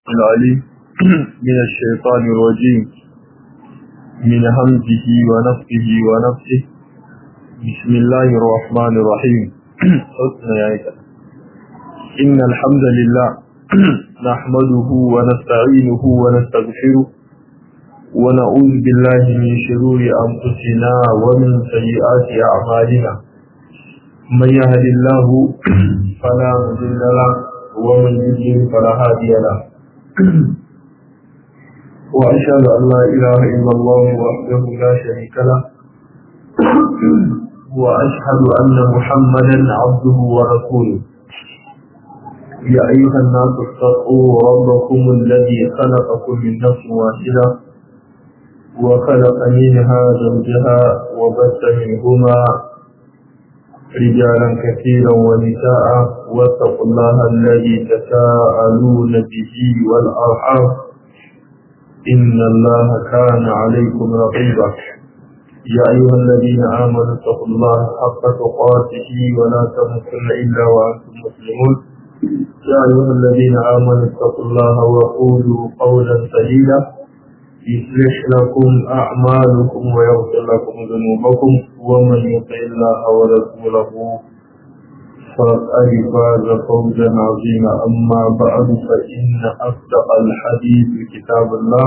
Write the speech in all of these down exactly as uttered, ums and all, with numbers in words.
العليم من الشيطان الرجيم من همزه ونفخه ونفسه. بسم الله الرحمن الرحيم. إن الحمد لله نحمده ونستعينه ونستغفره ونعوذ بالله من شرور أنفسنا ومن سيئات أعمالنا. من يهد الله فلا مضل له ومن يضلل فلا هادي له. وأشهد أن لا إله إلا الله وحده لا شريك له وأشهد أن محمدا عبده ورسوله. يا أيها الناس اتقوا ربكم الذي خلقكم من نفس واحدة وخلق منها زوجها وبث منهما رجالا كثيرا ونساء واتقوا الله الذي تساءلون به والأرحام إن الله كان عليكم رقيبا. يا أيها الذين آمنوا اتقوا الله حق تقاته ولا تموتن إلا وأنتم مسلمون. يا أيها الذين آمنوا اتقوا الله وقولوا قولا سديدا يصلح لكم أعمالكم ويغفر لكم ذنوبكم ومن يطع الله ورسوله فقد فاز فوزا عظيما. أما بعد فإن أصدق الحديث كتاب الله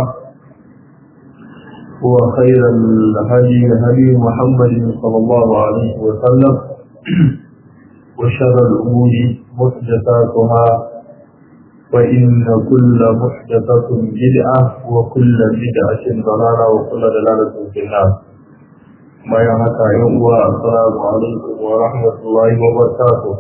وخير الهدي هدي محمد صلى الله عليه وسلم وشر الأمور محدثاتها وإن كل محدثة بدعة وكل بدعة ضلالة وكل ضلالة في النار. ما يحكى يوم السلام عليكم ورحمة الله وبركاته.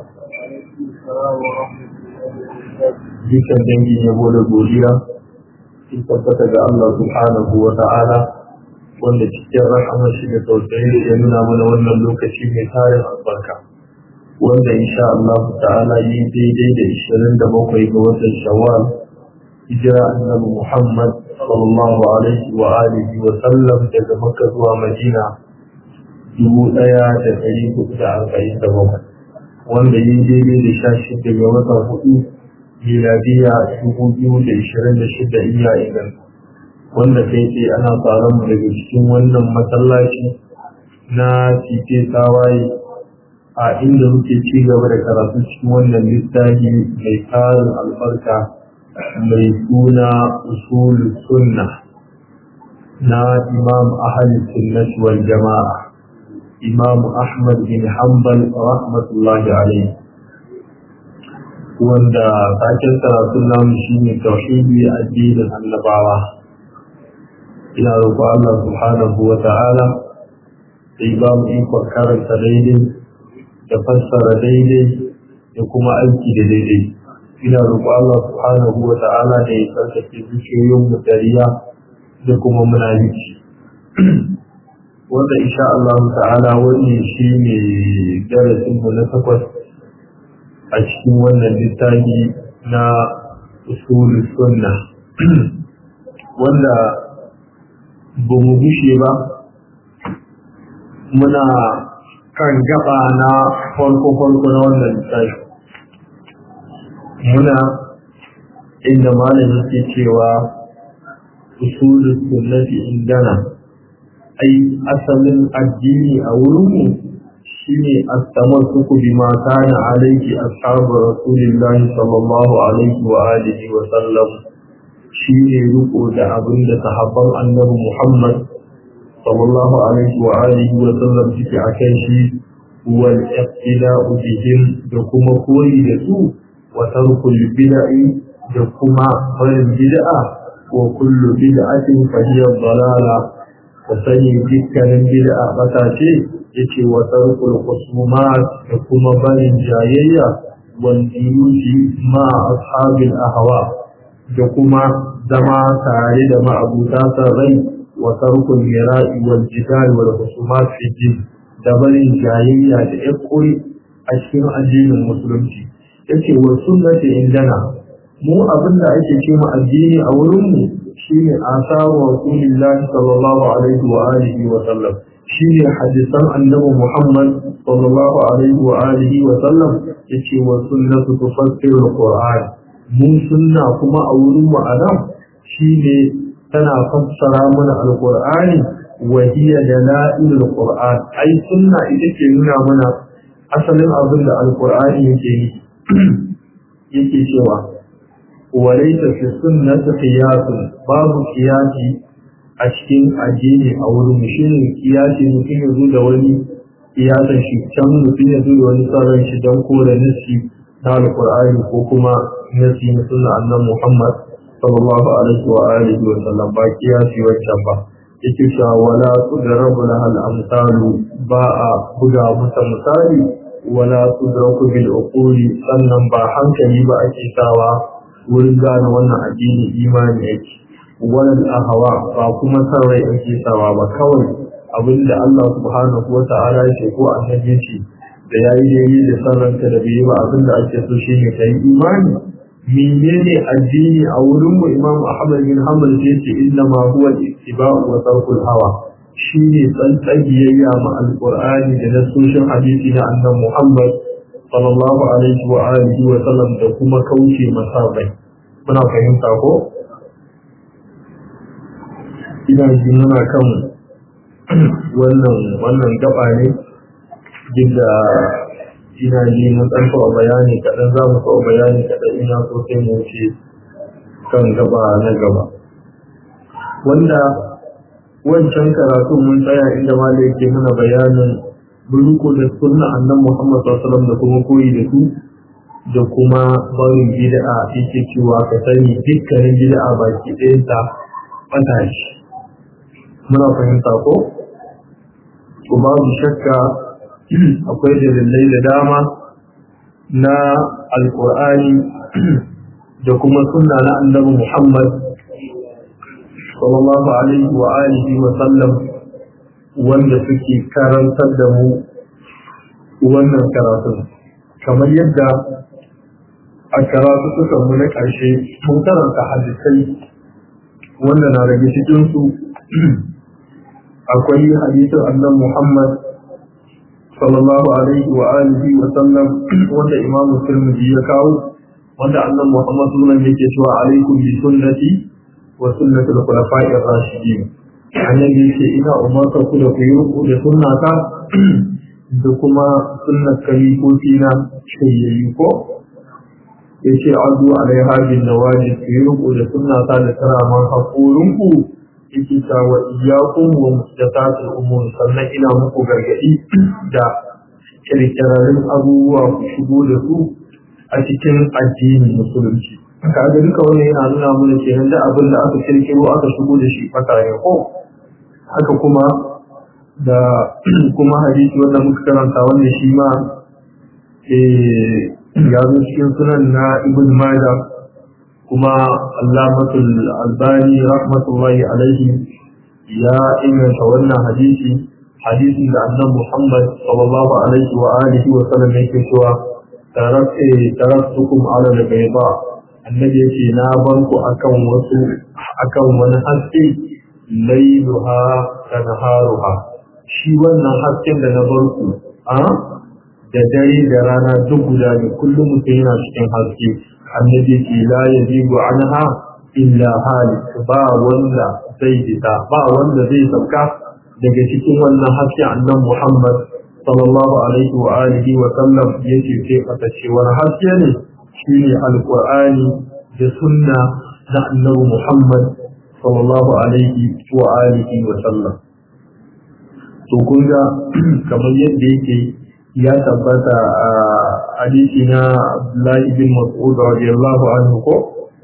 Dukan dangin yabo da godiya sun tabbata ga Allah subhanahu wa ta'ala wanda cikin rahamar shi da tausayi ya nuna mana wannan lokaci mai tarin albarka. Wanda insha Allah ta'ala yi daidai da ishirin da bakwai ga watan Shawwal hijira annabi Muhammad sallallahu alaihi wa alihi wa sallam daga Makka zuwa Madina dubu ɗaya da ɗari hudu da arba'in da bakwai wanda yi daidai da sha shida ga watan hudu miladiya dubu biyu da ishirin da shida iya idan wanda kai ce ana tsaron mu daga cikin wannan masallaci na tike tawaye a inda muke ci gaba da karatu cikin wannan littafi mai tarin albarka mai suna usul sunna na imam ahli sunnah wal jama'a imam ahmad bin hanbal rahmatullahi alayhi, wanda taken karatun namu shine tauhidi addinin annabawa. Ina roƙon Allah subhanahu wa ta'ala da ba mu ikon karanta daidai da fassara daidai da kuma aiki da daidai. Ina roƙo Allah subhanahu wa ta'ala da ya tsarkake zuciyoyin mu dariya da kuma munafiki. Wanda insha Allah ta'ala wannan shine darasin mu na takwas a cikin wannan littafi na usulul sunna wanda ba mu gushe ba muna kan gaba na farko-farko na wannan littafi. Muna inda malamin ke cewa usulul sunnati indana, ai asalin addini a wurinmu shine at-tamassuku bima kana alayhi ashabu rasulillahi sallallahu alaihi wa alihi wa sallam, shine riko da abin da sahabban annabi Muhammad sallallahu alaihi wa alihi wa sallam suke akan shi, wal iqtida'u bihim da kuma koyi da su, wa tarkul bid'i da kuma barin bid'a, wa kullu bid'atin fa hiya dalala, wa sani dukkanin bid'a bata ce, yace wa tarkul khusumat da kuma barin jayayya, wal julusi ma ashabil ahwa da kuma zama tare da ma'abuta rai, wa tarkul mira'i wal jidal wal khusumat fi din da barin jayayya da yakuri a cikin addinin musulunci. Yace wa sunnati indana, mu abin da ake ce mu addini a wurin mu shine asaru rasulillahi sallallahu alaihi wa alihi wa sallam, shine hadisan annabi Muhammad sallallahu alaihi wa alihi wa sallam. Yace wa sunnatu tufassiru alquran, mu sunna kuma a wurin mu anan shine tana fassara mana alqur'ani wa hiya dalailul qur'an ai sunna ita ke nuna mana asalin abin da alqur'ani yake yi yake cewa walaysa fi sunnati qiyasun babu qiyasi a cikin addini a wurin mu shine qiyasi mutum ya zo da wani qiyasan shi can mutum ya zo da wani tsaron shi don kore nasi na alqur'ani ko kuma nasi na sunna annabi Muhammad sallallahu alaihi wa alihi wa sallam ba qiyasi wancan ba yake cewa wala tudrabu lahal amsalu ba a buga musa misali wala tudraku bil uquli sannan ba hankali ba ake sawa wurin gane wannan addini imani yake walal ahwa ba kuma sarai ake sawa ba kawai abinda Allah subhanahu wa ta'ala ya ce ko annabi ce da yayi daidai da sarranka da bai ba abinda ake so shine kai imani menene addini a wurin mu Imam Ahmad bin Hanbal yace inna ma huwa al-ittiba'u wa tarkul hawa shine tsantsagiyayya ma alqur'ani da nasoshin hadisi na annabi Muhammad sallallahu alaihi wa alihi wa sallam da kuma kauce masabai muna fahimta ko ina ji muna kan wannan wannan gaba ne da ina ji mun dan taɓa bayani kaɗan za mu taɓa bayani kaɗan ina so sai mu wuce kan gaba na gaba wanda wancan karatu mun tsaya inda malai ke mana bayanin buruku da sunna annan Muhammad sallallahu alaihi wasallam da kuma koyi da su da kuma barin bid'a yake cewa ka sani dukkanin bid'a baki ɗayan ta bata shi muna fahimta ko ko babu shakka akwai dalilai da dama na alqur'ani da kuma sunna na annabi Muhammad sallallahu alaihi wa alihi wa sallam wanda suke karantar da mu wannan karatu kamar yadda a karatu suka mu na ƙarshe mun karanta hadisai wanda na rage cikin su akwai hadisin annabi Muhammad sallallahu alaihi wa alihi wa sallam wanda Imam Tirmidhi ya kawo wanda annabi Muhammad sallallahu alaihi wa sallam yake cewa alaikum bi sunnati wa sunnati al-khulafa'i ar-rashidin annabi yake ina umarta ku da ku yi ruku da sunnata da kuma sunnar kalifofi na shayyayi ko yace azu alaiha bin nawajib ku yi ruku da sunnata da karaman hakurinku yake ta wa iyyakum wa muhdathatil umur sannan ina muku gargadi da kirkirarin abubuwa ku shigo da su a cikin addinin musulunci kaga duka wannan yana nuna mana kenan da abin da aka kirkiro aka shigo da shi fata ne ko haka kuma da kuma hadisi wanda muka karanta wanda shi ma eh ya zo cikin sunan na Ibn Majah kuma Allamatul Albani rahmatullahi alaihi ya inganta wannan hadisi hadisin da annabi Muhammad sallallahu alaihi wa alihi wa sallam yake cewa tarakte taraktukum ala al-bayda annabi yake na bar ku akan wasu akan wani haske lailuha kanharuha shi wannan hasken da na bar ku a da dare da rana duk guda ne kullum mutum yana cikin haske annabi ce la yajibu anha illa halik ba wanda zai fita ba wanda zai sauka daga cikin wannan haske annabi Muhammad sallallahu alaihi wa alihi wa sallam yake ce fata cewa haske ne shine alqur'ani da sunna na annabi Muhammad sallallahu alaihi wa alihi wa sallam to kun ga kamar yadda yake ya tabbata a hadisi na Abdullahi bin Mas'ud radiyallahu anhu ko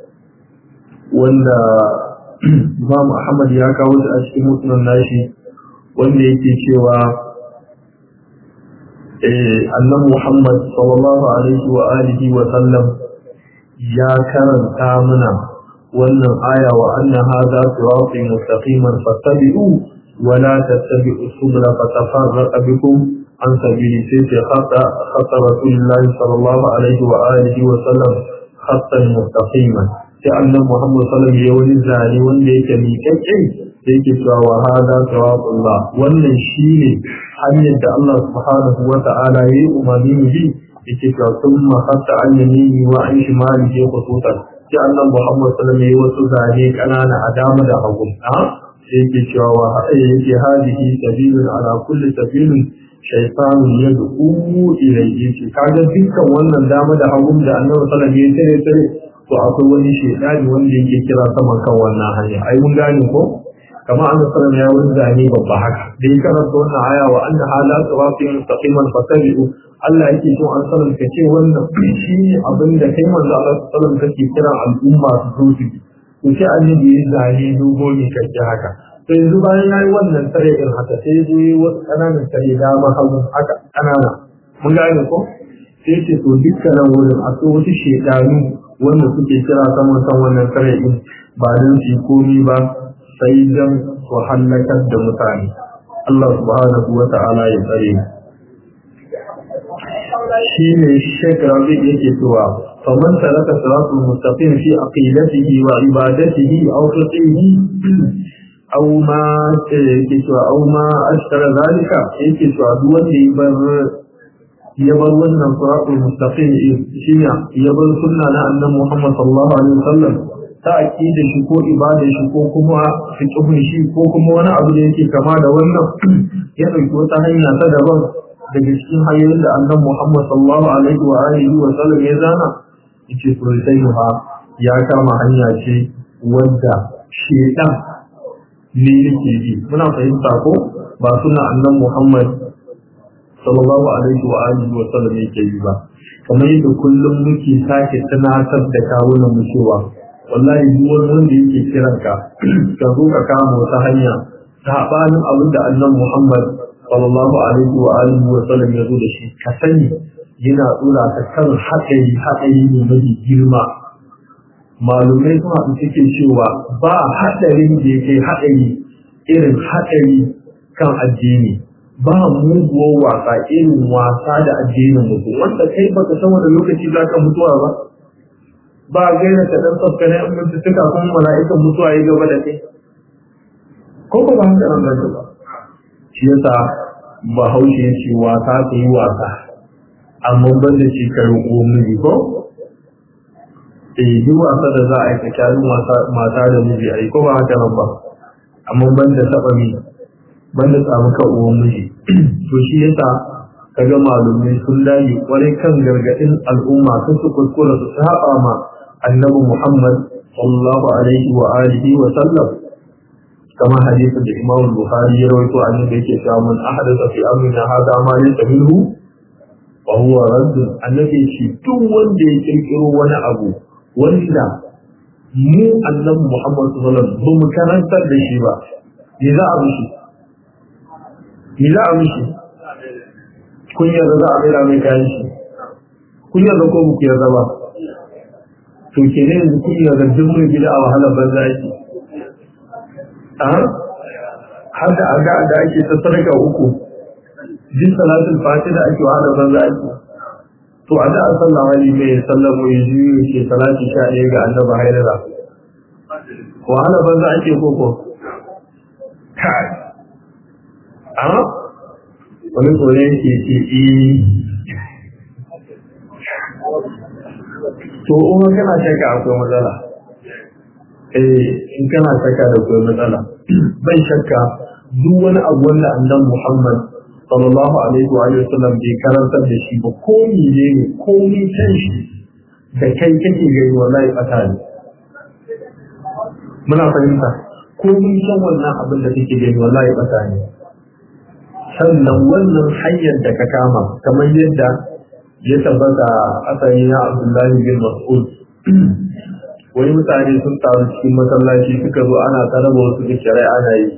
wanda Imam Ahmad ya kawo shi a cikin musnad nashi wanda yake cewa eh annabi Muhammad sallallahu alaihi wa alihi wa sallam ya karanta mana wannan aya wa anna hadha sirati mustaqiman fattabi'u wa la tattabi'u subula fatafarraqa bikum an sabili sai khata khata rasulullahi sallallahu alaihi wa alihi wa sallam khatan mustaqiman sai annabi Muhammad sallallahu alaihi wa sallam ya zani wanda yake miƙaƙe da yake cewa wa hada siratullah wannan shine hanyar da Allah subhanahu wa ta'ala yayi umarni mu bi yake cewa thumma hatta an yamini wa an shimalihi khususan sai annabi Muhammad sallallahu alaihi wasallam wasu zane kanana a dama da hagu a sai yake cewa wa yake hadihi sabilun ala kulli sabilin shaytanun yad'u ilayhi ce kaga dukkan wannan dama da hagu da annabi sallallahu alaihi wasallam ya tare to akwai wani shaytani wanda yake kira saman kan wannan hanya ai mun gane ko kama annabi sallallahu alaihi wasallam ya wani zane babba haka da ya karanta wannan aya wa anna hala siratin mustaqiman fattabi'u Allah yake so an sanar ka ce wannan shi ne abin da kai manzo Allah sallallahu alaihi wasallam kake kiran al'umma su zo su to sai annabi ya zane dogo ne kake haka to yanzu bayan yayi wannan tare din haka sai ya zo yi wasu kananan tare da ma hagu haka kanana mun gane ko sai ce to dukkanin wurin akwai wasu shedanu wanda suke kira saman san wannan tare din ba dan su komi ba sai dan su halakar da mutane Allah subhanahu wa ta'ala ya tsare shi ne Sheikh Rabi yake cewa faman taraka siratul mustaqim fi aqidatihi wa ibadatihi aw fiqhihi aw ma yake cewa aw ma ashara zalika yake cewa duk wanda ya bar ya bar wannan siratul mustaqim shi ne ya bar sunna na annabi Muhammad sallallahu alaihi wasallam ta aqida shi ko ibada shi ko kuma fiqhin shi ko kuma wani abu da yake kama da wannan ya dauki wata hanya ta daban daga cikin hanyoyin da annabi Muhammad sallallahu alaihi wa alihi wa sallam ya zana yace to sai ha ya kama hanya ce wanda shedan ne yake bi muna fahimta ko ba suna annabi Muhammad sallallahu alaihi wa alihi wa sallam yake yi ba kamar yadda kullum muke sake tunatar da kawunan mu cewa wallahi duk wanda yake kiranka ka zo ka kama wata hanya sabanin abin da annabi Muhammad sallallahu alaihi wa alihi wa sallam ya zo da shi ka sani yana tsura ka kan haɗari haɗari ne mai girma malumai sun haɗu suke cewa ba haɗarin da yake haɗari irin haɗari kan addini ba muguwar wasa irin wasa da addinin mutum wanda kai baka san wani lokaci za ka mutuwa ba ba gaira ka dan tsafka ne in mutu suka kuma mala'ikan mutuwa ya gaba da kai ko ko ba haka nan ba shi yasa bahaushe ya ce wasa ta yi wasa amma ban da shi ka roƙo miji ko eh duk wasa da za a yi tsakanin mata da miji a yi ko ba haka nan ba amma ban da taɓa mi ban da samu ka uwan miji to shi yasa kaga malumai sun dage kwarai kan gargaɗin al'umma sun su kuskura su saba ma annabi Muhammad sallallahu alaihi wa alihi wa sallam كما حديث الإمام البخاري يروي عن النبي صلى الله أحدث في أمرنا هذا ما ليس منه وهو رد النبي شتون وندي يكرر ولا أبو ولا مو النبي محمد صلى الله عليه وسلم بمكان تدشيبا إذا أمشي إذا أمشي كن يرضى أمير أمريكانشي كن يرضى كوبك يرضى to kenan yanzu kun yarda duk mai gida a wahalar banza yake har da aga da ake ta sarka uku jin salatul fati da ake wahala banza ake to a da sallah wani mai sallamu ya ji ke salati sha ɗaya ga annabi haidara wahala banza ake koko kai a wani tsore ke ce eh to kuma kana shakka akwai matsala eh in kana shakka da akwai matsala bai shakka duk wani abu wanda annabi Muhammad sallallahu alaihi wa sallam bai karantar da shi ba ko ne ne ko ni san shi da kai kake gani wallahi fata ne muna fahimta ko mun san wannan abin da kake gani wallahi fata ne sannan wannan hanyar da ka kama kamar yadda ya tabbata asali na Abdullahi bin Mas'ud wani mutane sun taru cikin masallaci suka zo ana taraba wasu da shari'a na yi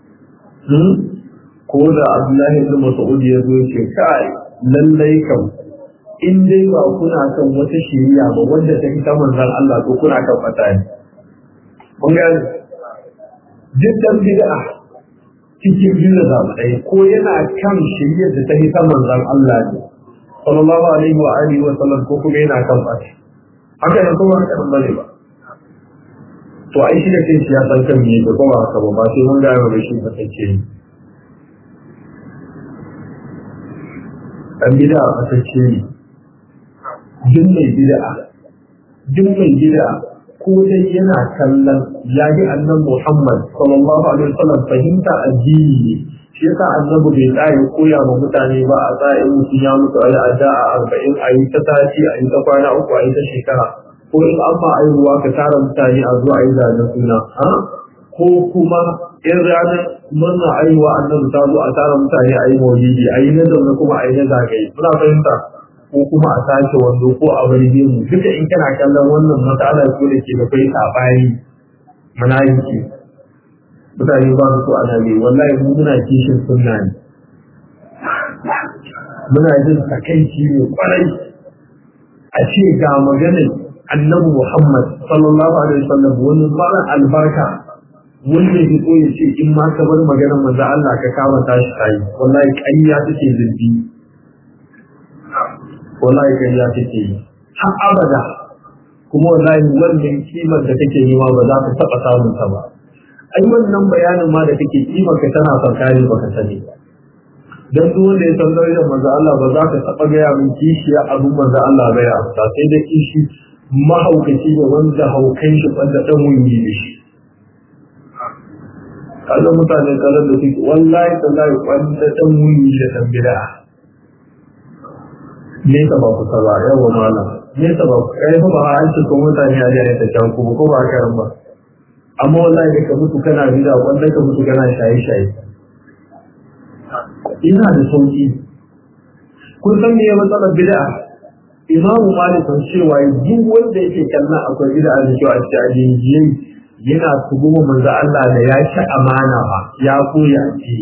ko da Abdullahi bin Mas'ud ya zo ce kai lallai kam in dai ba kuna kan wata shiriya ba wanda ta fita manzon Allah ko kuna kan fata ne kun ga dukkan bid'a cikin bid'a da dai ko yana kan shiriyar da ta fita manzon Allah ne sallallahu alaihi wa alihi wa sallam ko kuma yana kan fata haka ne kuma haka bane ba to ai shi da kai shi ya san kan me da kuma haka ba ba sai mun ga yau da shi ba take yi dan bid'a ba take yi duk mai bid'a duk mai bid'a ko dai yana kallon ya ji annabi Muhammad sallallahu alaihi wasallam fahimta addini shi yasa annabi bai tsaya koya ma mutane ba a tsaye mutum ya mutu a addu'a arba'in a yi ta sati a yi ta kwana uku a yi ta shekara ko in an ma aihuwa ka tara mutane a zuwa a yi zanen suna ko kuma in ranar murna aihuwa annabi ta zo a tara mutane a yi maulidi a yi na zaune kuma a yi na zagaye suna fahimta ko kuma a sace wando ko a bari mu duka in kana kallon wannan matsala ko da ke da kai sabani munafiki mutane ba su so ana ne wallahi mu muna kishin sunna ne muna jin takaici ne kwarai a ce ga maganar annabi Muhammad sallallahu alaihi wasallam wani fara albarka wanda ya so ya ce in ma ka bar maganar manzo Allah ka kama tashi tayi wallahi ƙarya take zurbi wallahi ƙarya take har abada kuma wallahi wannan kimar da kake nema ba za ka taɓa samun ta ba ai wannan bayanin ma da kake kimar ka tana sarkari baka sani ba dan duk wanda ya san darajar manzo Allah ba za ka taɓa gaya min kishiya abin manzo Allah ba ya amsa sai da kishi mahaukaci da wanda haukan shi wanda dan wuyi da shi kaga mutane kalan da suke wallahi tallahi wanda dan wuyi da dan bid'a ne ta ba ku saba yawa malam ne ta ba ku kai ba an ce ko mutane a da ta can ku ko ba ka ran ba amma wallahi da ka mutu kana bid'a wanda ka mutu kana shaye shaye ina da sauki kun san me ya matsalar bid'a imamu malik sun cewa duk wanda yake kallon akwai bid'a da kyau a cikin addini yana tuhuma manzo Allah da ya ci amana ba ya koya ce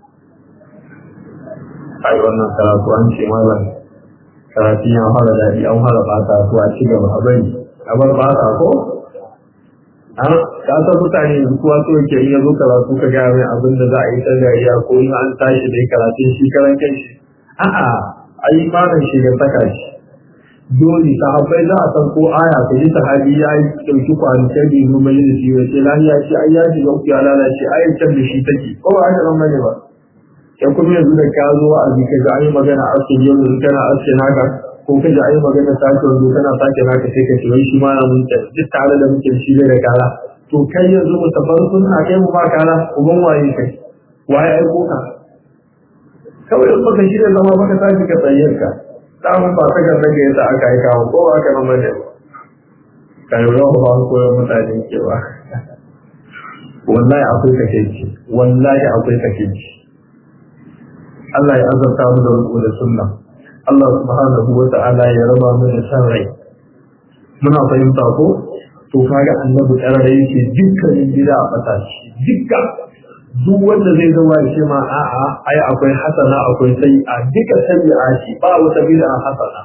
ai wannan karatu an ce malam karatu ya fara dadi an fara bata ko a ci gaba a bari a bar bata ko an ka san mutane kuwa so yake in yazo karatu ka ga mai abin da za a yi tagariya ko in an tashi da karatun shi karan kanshi a'a ai malam shi ga saka shi dole sahabbai za a san ko aya ta yi sahabi ya yi ɗauki kwanakai da yi mai da shi wace lahiya ce ai ya shiga uku ya lalace ayar can da shi take ko ba haka nan bane ba yan kuma yanzu da ka zo a bi kaga an yi magana a cikin yau da kana aske naka ko kaga an yi magana sake wanzu kana sake naka sai ka ce wai shi ma na mun ta duk tare da muke shi da kara to kai yanzu mu tabar sunna kai mu ba kara uban waye kai waye aiko ka kawai in baka shi da zama baka tashi ka tsayyar ka samun ba ta ganda ga yadda aka yi kawo ko aka nan bane kan yi rawa ba ko yau mutane ke ba wallahi akwai takeici wallahi akwai takeici Allah ya azurta mu da ruku da sunna Allah subhanahu wa ta'ala ya raba mu da san rai muna fahimta ko to kaga annabi tsarare yake dukkanin gida a fatashi dukkan duk wanda zai zama ya ce ma a'a ai akwai hasana akwai sayi'a duka sayi'a ce ba wata bid'a hasana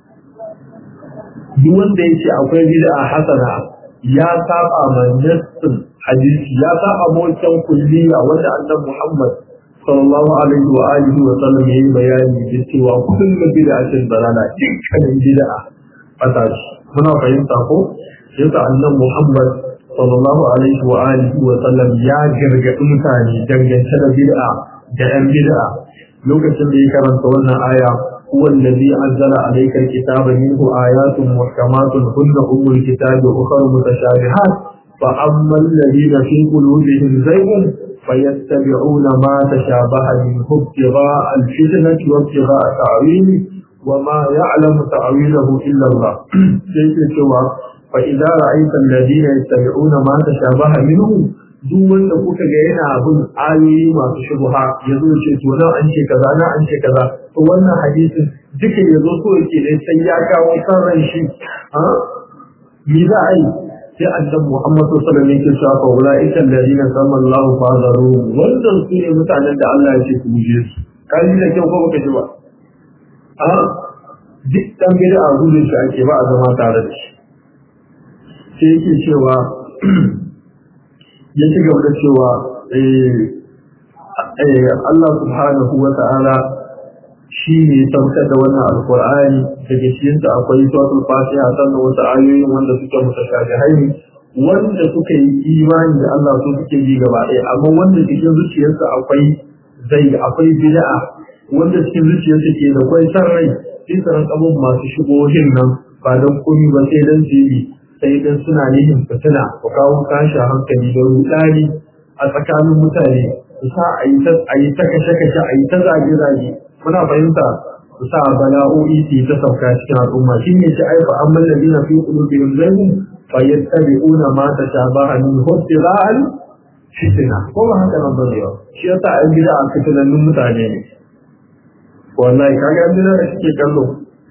duk wanda ya ce akwai bid'a hasana ya saba ma nassin hadisi ya saba mawcan kulliya wanda annabi Muhammad sallallahu alaihi wa alihi wa sallam yayi bayani da cewa kullu bid'atin dalala dukkanin bid'a fata ce muna fahimta ko yasa annabi Muhammad sallallahu alaihi wa alihi wa sallam ya gargaɗi mutane dangance da bid'a da yan bid'a lokacin da ya karanta wannan aya huwa allazi anzala alayka alkitaba minhu ayatun muhkamatun hunna ummul kitabi wa ukhra mutashabihat fa amma alladhina fi qulubihim zaygun fayattabi'una ma tashabaha minhu ibtigha'a alfitnati wa ibtigha'a ta'wili wa ma ya'lamu ta'wilahu illa Allah sai ke cewa فإذا رأيت الذين يتبعون ما تشابه منه duk wanda kuka ga yana bin ayoyi masu shubha yazo ce to na an ce kaza na an ce kaza to wannan hadisin duka yazo so yake dai sai ya kawo san ran shi ha mi za a yi sai annabi Muhammad sallallahu alaihi wasallam yake cewa fa ulaika alladhina sallallahu fa'azaru wannan su ne mutanen da Allah ya ce ku je su kai da kyau ko baka ji ba ha duk dan bid'a gudun shi ake ba a zama tare da shi sai yake cewa ya ci gaba da cewa Allah subhanahu wa ta'ala shi ne saukar da wannan alkur'ani daga cikinsa akwai suratul fatiha sannan wasu ayoyin wanda suke mutashabihai wanda suka yi imani da Allah su suke ji gaba ɗaya amma wanda cikin zuciyarsa akwai zai akwai bid'a wanda cikin zuciyarsa ke da kwai san rai sai su ran kabun masu shigohin nan ba don komi ba sai dan jibi sai dan suna nihin fitina ko kawo kashi hankali da rudani a tsakanin mutane su sa a yi ta a yi ta kashe kashe a yi ta zage zage muna fahimta su sa bala'o'i su yi ta sauka cikin al'umma shi ne ci aifa an mallabi na fi qulubihim zaygun fa yattabi'una ma tashabaha min hubtilal fitina ko ba haka nan bane ba shi yasa an gida a fitinannun mutane ne wallahi kaga an gida da suke kallo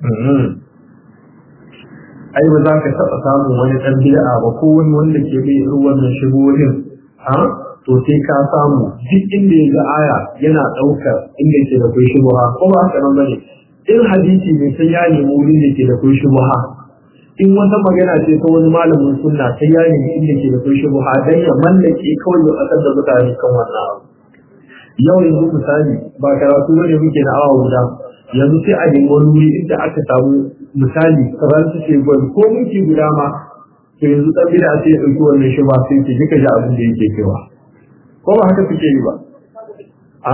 ai ba za ka taɓa samun wani ɗan bid'a ba ko wani wanda ke bai irin wannan shigohin ha to sai ka samu duk inda ya ga aya yana ɗaukar inda ke da kai shubha ko ba haka nan bane in hadisi ne sai ya nemi wurin da ke da kai shubha in wata magana ce ta wani malamin sunna sai ya nemi inda ke da kai shubha dan ya mallake kawai ya kasar da mutane kan wannan abu yau yanzu misali ba karatu bane muke na awa guda yanzu sai a nemi wani wuri inda aka samu misali kamar su ce gwal ko minti guda ma to yanzu dan bida sai ya dauki wannan shi ba sai ke duka ji abin da yake cewa ko ba haka suke yi ba a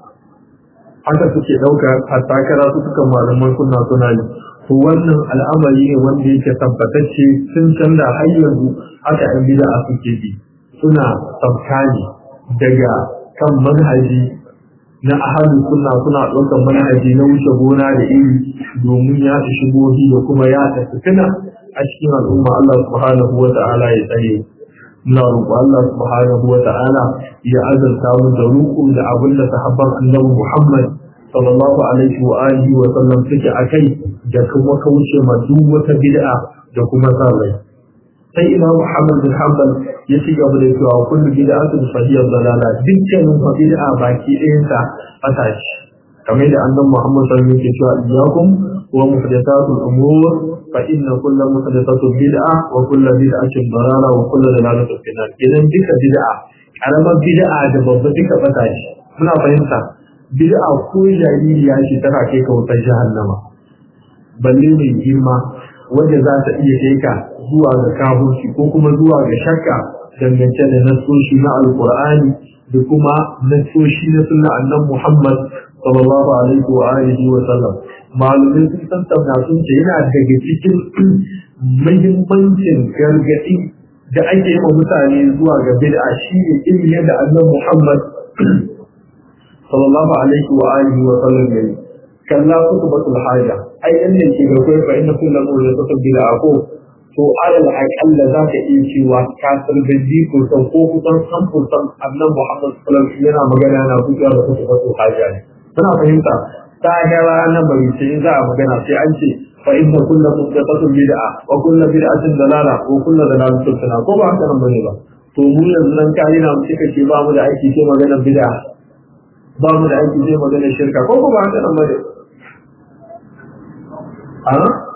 haka suke dauka hatta karatu sukan malaman sunna suna yi to wannan al'amari ne wanda yake tabbatacce sun canza har yanzu haka yan bida suke bi suna sabkani daga kan manhaji na ahalin sunna suna ɗaukar manhaji na wuce gona da iri domin ya ta shigohi da kuma ya ta fitina a cikin al'umma Allah subhanahu wa ta'ala ya tsare muna roƙo Allah subhanahu wa ta'ala ya azalta mu da ruku da abin da sahabban annabi Muhammad sallallahu alaihi wa alihi wa sallam suke akai da kuma kauce ma duk wata bid'a da kuma sarrai sai Imam Muhammad bin Hanbal ya ci gaba da cewa kullu bid'atin fahiyar dalala dukkanin bid'a baki ɗayan ta fata shi kamar da annabi Muhammad sallallahu alaihi wasallam yake cewa iyyakum wa muhdathatul umur fa inna kulla muhdathatin bid'a wa kullu bid'atin dalala wa kullu dalalatin fi nar idan duka bid'a karamar bid'a da babba duka fata shi muna fahimta bid'a ko jahiliya ce tana kai ka wutar jahannama balle mai girma wanda za ta iya kai ka zuwa ga kafirci ko kuma zuwa ga shakka dangance da nasoshi na alqur'ani da kuma nasoshi na sunna annabi Muhammad sallallahu alaihi wa alihi wa sallam malumin sun tantauna sun ce yana daga cikin muhimmancin gargadi da ake yi wa mutane zuwa ga bid'a shine ilimin da annabi Muhammad sallallahu alaihi wa alihi wa sallam ya yi kalla kutubatul haja ai dan ne ke ga kai fa inna kullu mu'minatin bid'a ko to alal aqalla za ka iya cewa ka san da ko san ko kusan san ko san annabi Muhammad sallallahu alaihi wasallam yana magana na kuka da kutubatul haja ne kana fahimta ta ga rana bai ce za a magana sai an ce fa inna kullu mu'minatin bid'a wa kullu bid'atin dalala wa kullu dalalatin fi ko ba haka nan bane ba to mu yanzu nan kai na mu kika ce ba mu da aiki sai magana bid'a ba mu da aiki sai magana shirka ko ba haka nan bane a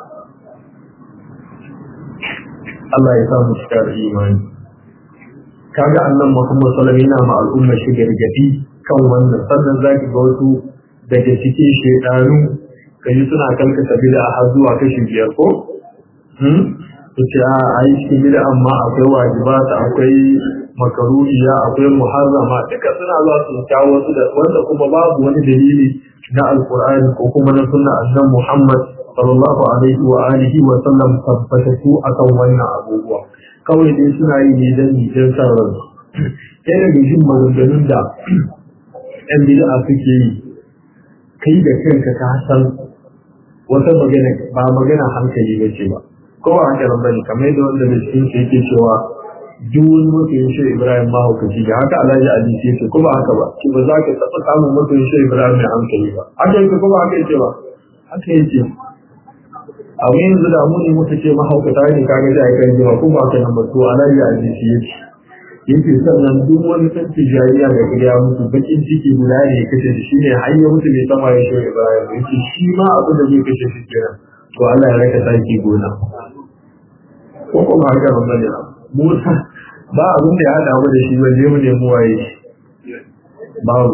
Allah ya samu cika da imani kaga annan Muhammad sallallahu alaihi wasallam yana ma al'umma shi gargadi kan wannan sannan zaki ga wasu daga cikin shedanu kai suna kalkata bid'a har zuwa kashi biyar ko hmm kace a ai cikin bid'a amma akwai wajibata akwai makaruhiya akwai muharrama duka suna zuwa su kawo su da wanda kuma babu wani dalili na alqur'ani ko kuma na sunna annabi Muhammad sallallahu alaihi wa alihi wa sallam tabbatatu akan wannan abubuwa kawai dai suna yi ne dan nijar sarrar sai da jin maganganun da ɗan bid'a suke yi kai da kanka ka san wata magana ba magana hankali ba ce ba ko ba haka nan bane kamar da wanda da cikin shi yake cewa duk wani mutum shi Ibrahim ma hukunci da haka Alhaji Ali ce ce ko ba haka ba ki ba za ka taɓa samun mutum shi Ibrahim mai hankali ba haka yake ko ba haka yake ba haka yake a yanzu da mu ne muka ce mahaukata ne kaga da ai kan jiwa kuma aka nan batu Alhaji Ali ce yake yake sannan duk wani san tijariya da ya mutu bakin ciki guda ne kace shi ne har ya mutu bai sama ya shi Ibrahim yake shi ma abin da zai kace shi kenan to Allah ya raka saki gona ko kuma haka ban bane Musa ba abin da ya hada mu da shi waje mu ne mu waye babu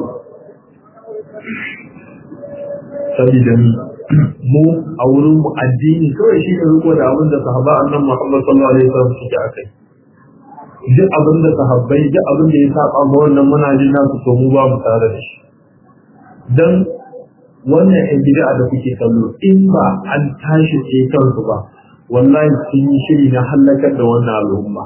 sabida mu a wurin mu addini kawai shi ne riko da abin da sahaba annabi Muhammad sallallahu alaihi wasallam suke akai duk abin da sahabbai duk abin da ya saba ma wannan muna jin nasu to mu ba mu tare da shi dan wannan yan bid'a da kuke kallo in ba an tashi ce kansu ba wallahi sun yi shiri na halakar da wannan al'umma.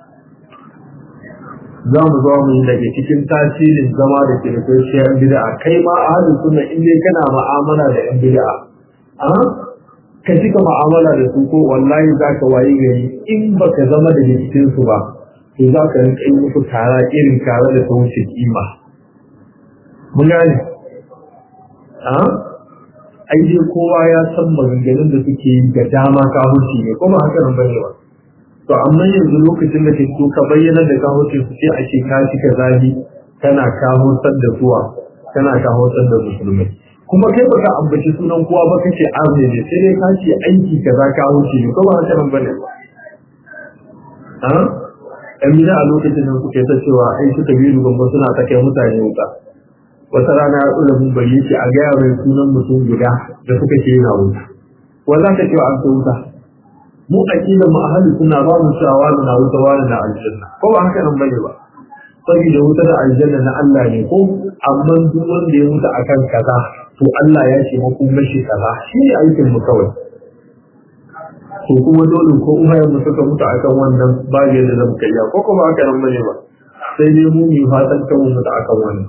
za mu zo mu yi daga cikin tasirin zama da kirkirciyar yan bid'a kai ma ahlus sunna in dai kana mu'amala da yan bid'a a ka cika mu'amala da su ko wallahi zaka wayi gari in baka zama da cikin su ba to zaka rinka yi musu tara irin tare da ta wuce kima. mun gane a ai dai kowa ya san maganganun da suke yi da dama kafirci ne kuma haka nan bane ba. to amma yanzu lokacin da ke so ka bayyana da kafirci su ce ake ka cika zabi kana kafirtar da suwa kana kafirtar da musulmai kuma kai baka ambaci sunan kowa ba kace arne ne sai dai ka ce aiki kaza ka wuce ne kuma haka nan bane ba. a amina a lokacin da kuke ta cewa ai suka biyu gamba suna ta kai mutane wuta wata rana ya tsula mun bari yake a gaya mai sunan mutum guda da suka ce yana wuta wanda ka ce an ta wuta mu aqida mu ahli sunna ba mu cewa na wuta wani na aljanna ko ba haka nan bane ba saboda wuta da aljanna na Allah ne ko amma duk wanda ya mutu akan kaza to Allah ya ce muku mashi kaza shi ne aikin mu kawai. to kuma dole ko umayen mu suka mutu akan wannan ba yadda zamu kai ko kuma haka nan bane ba sai dai mu mu fatan kan mu mutu akan wannan.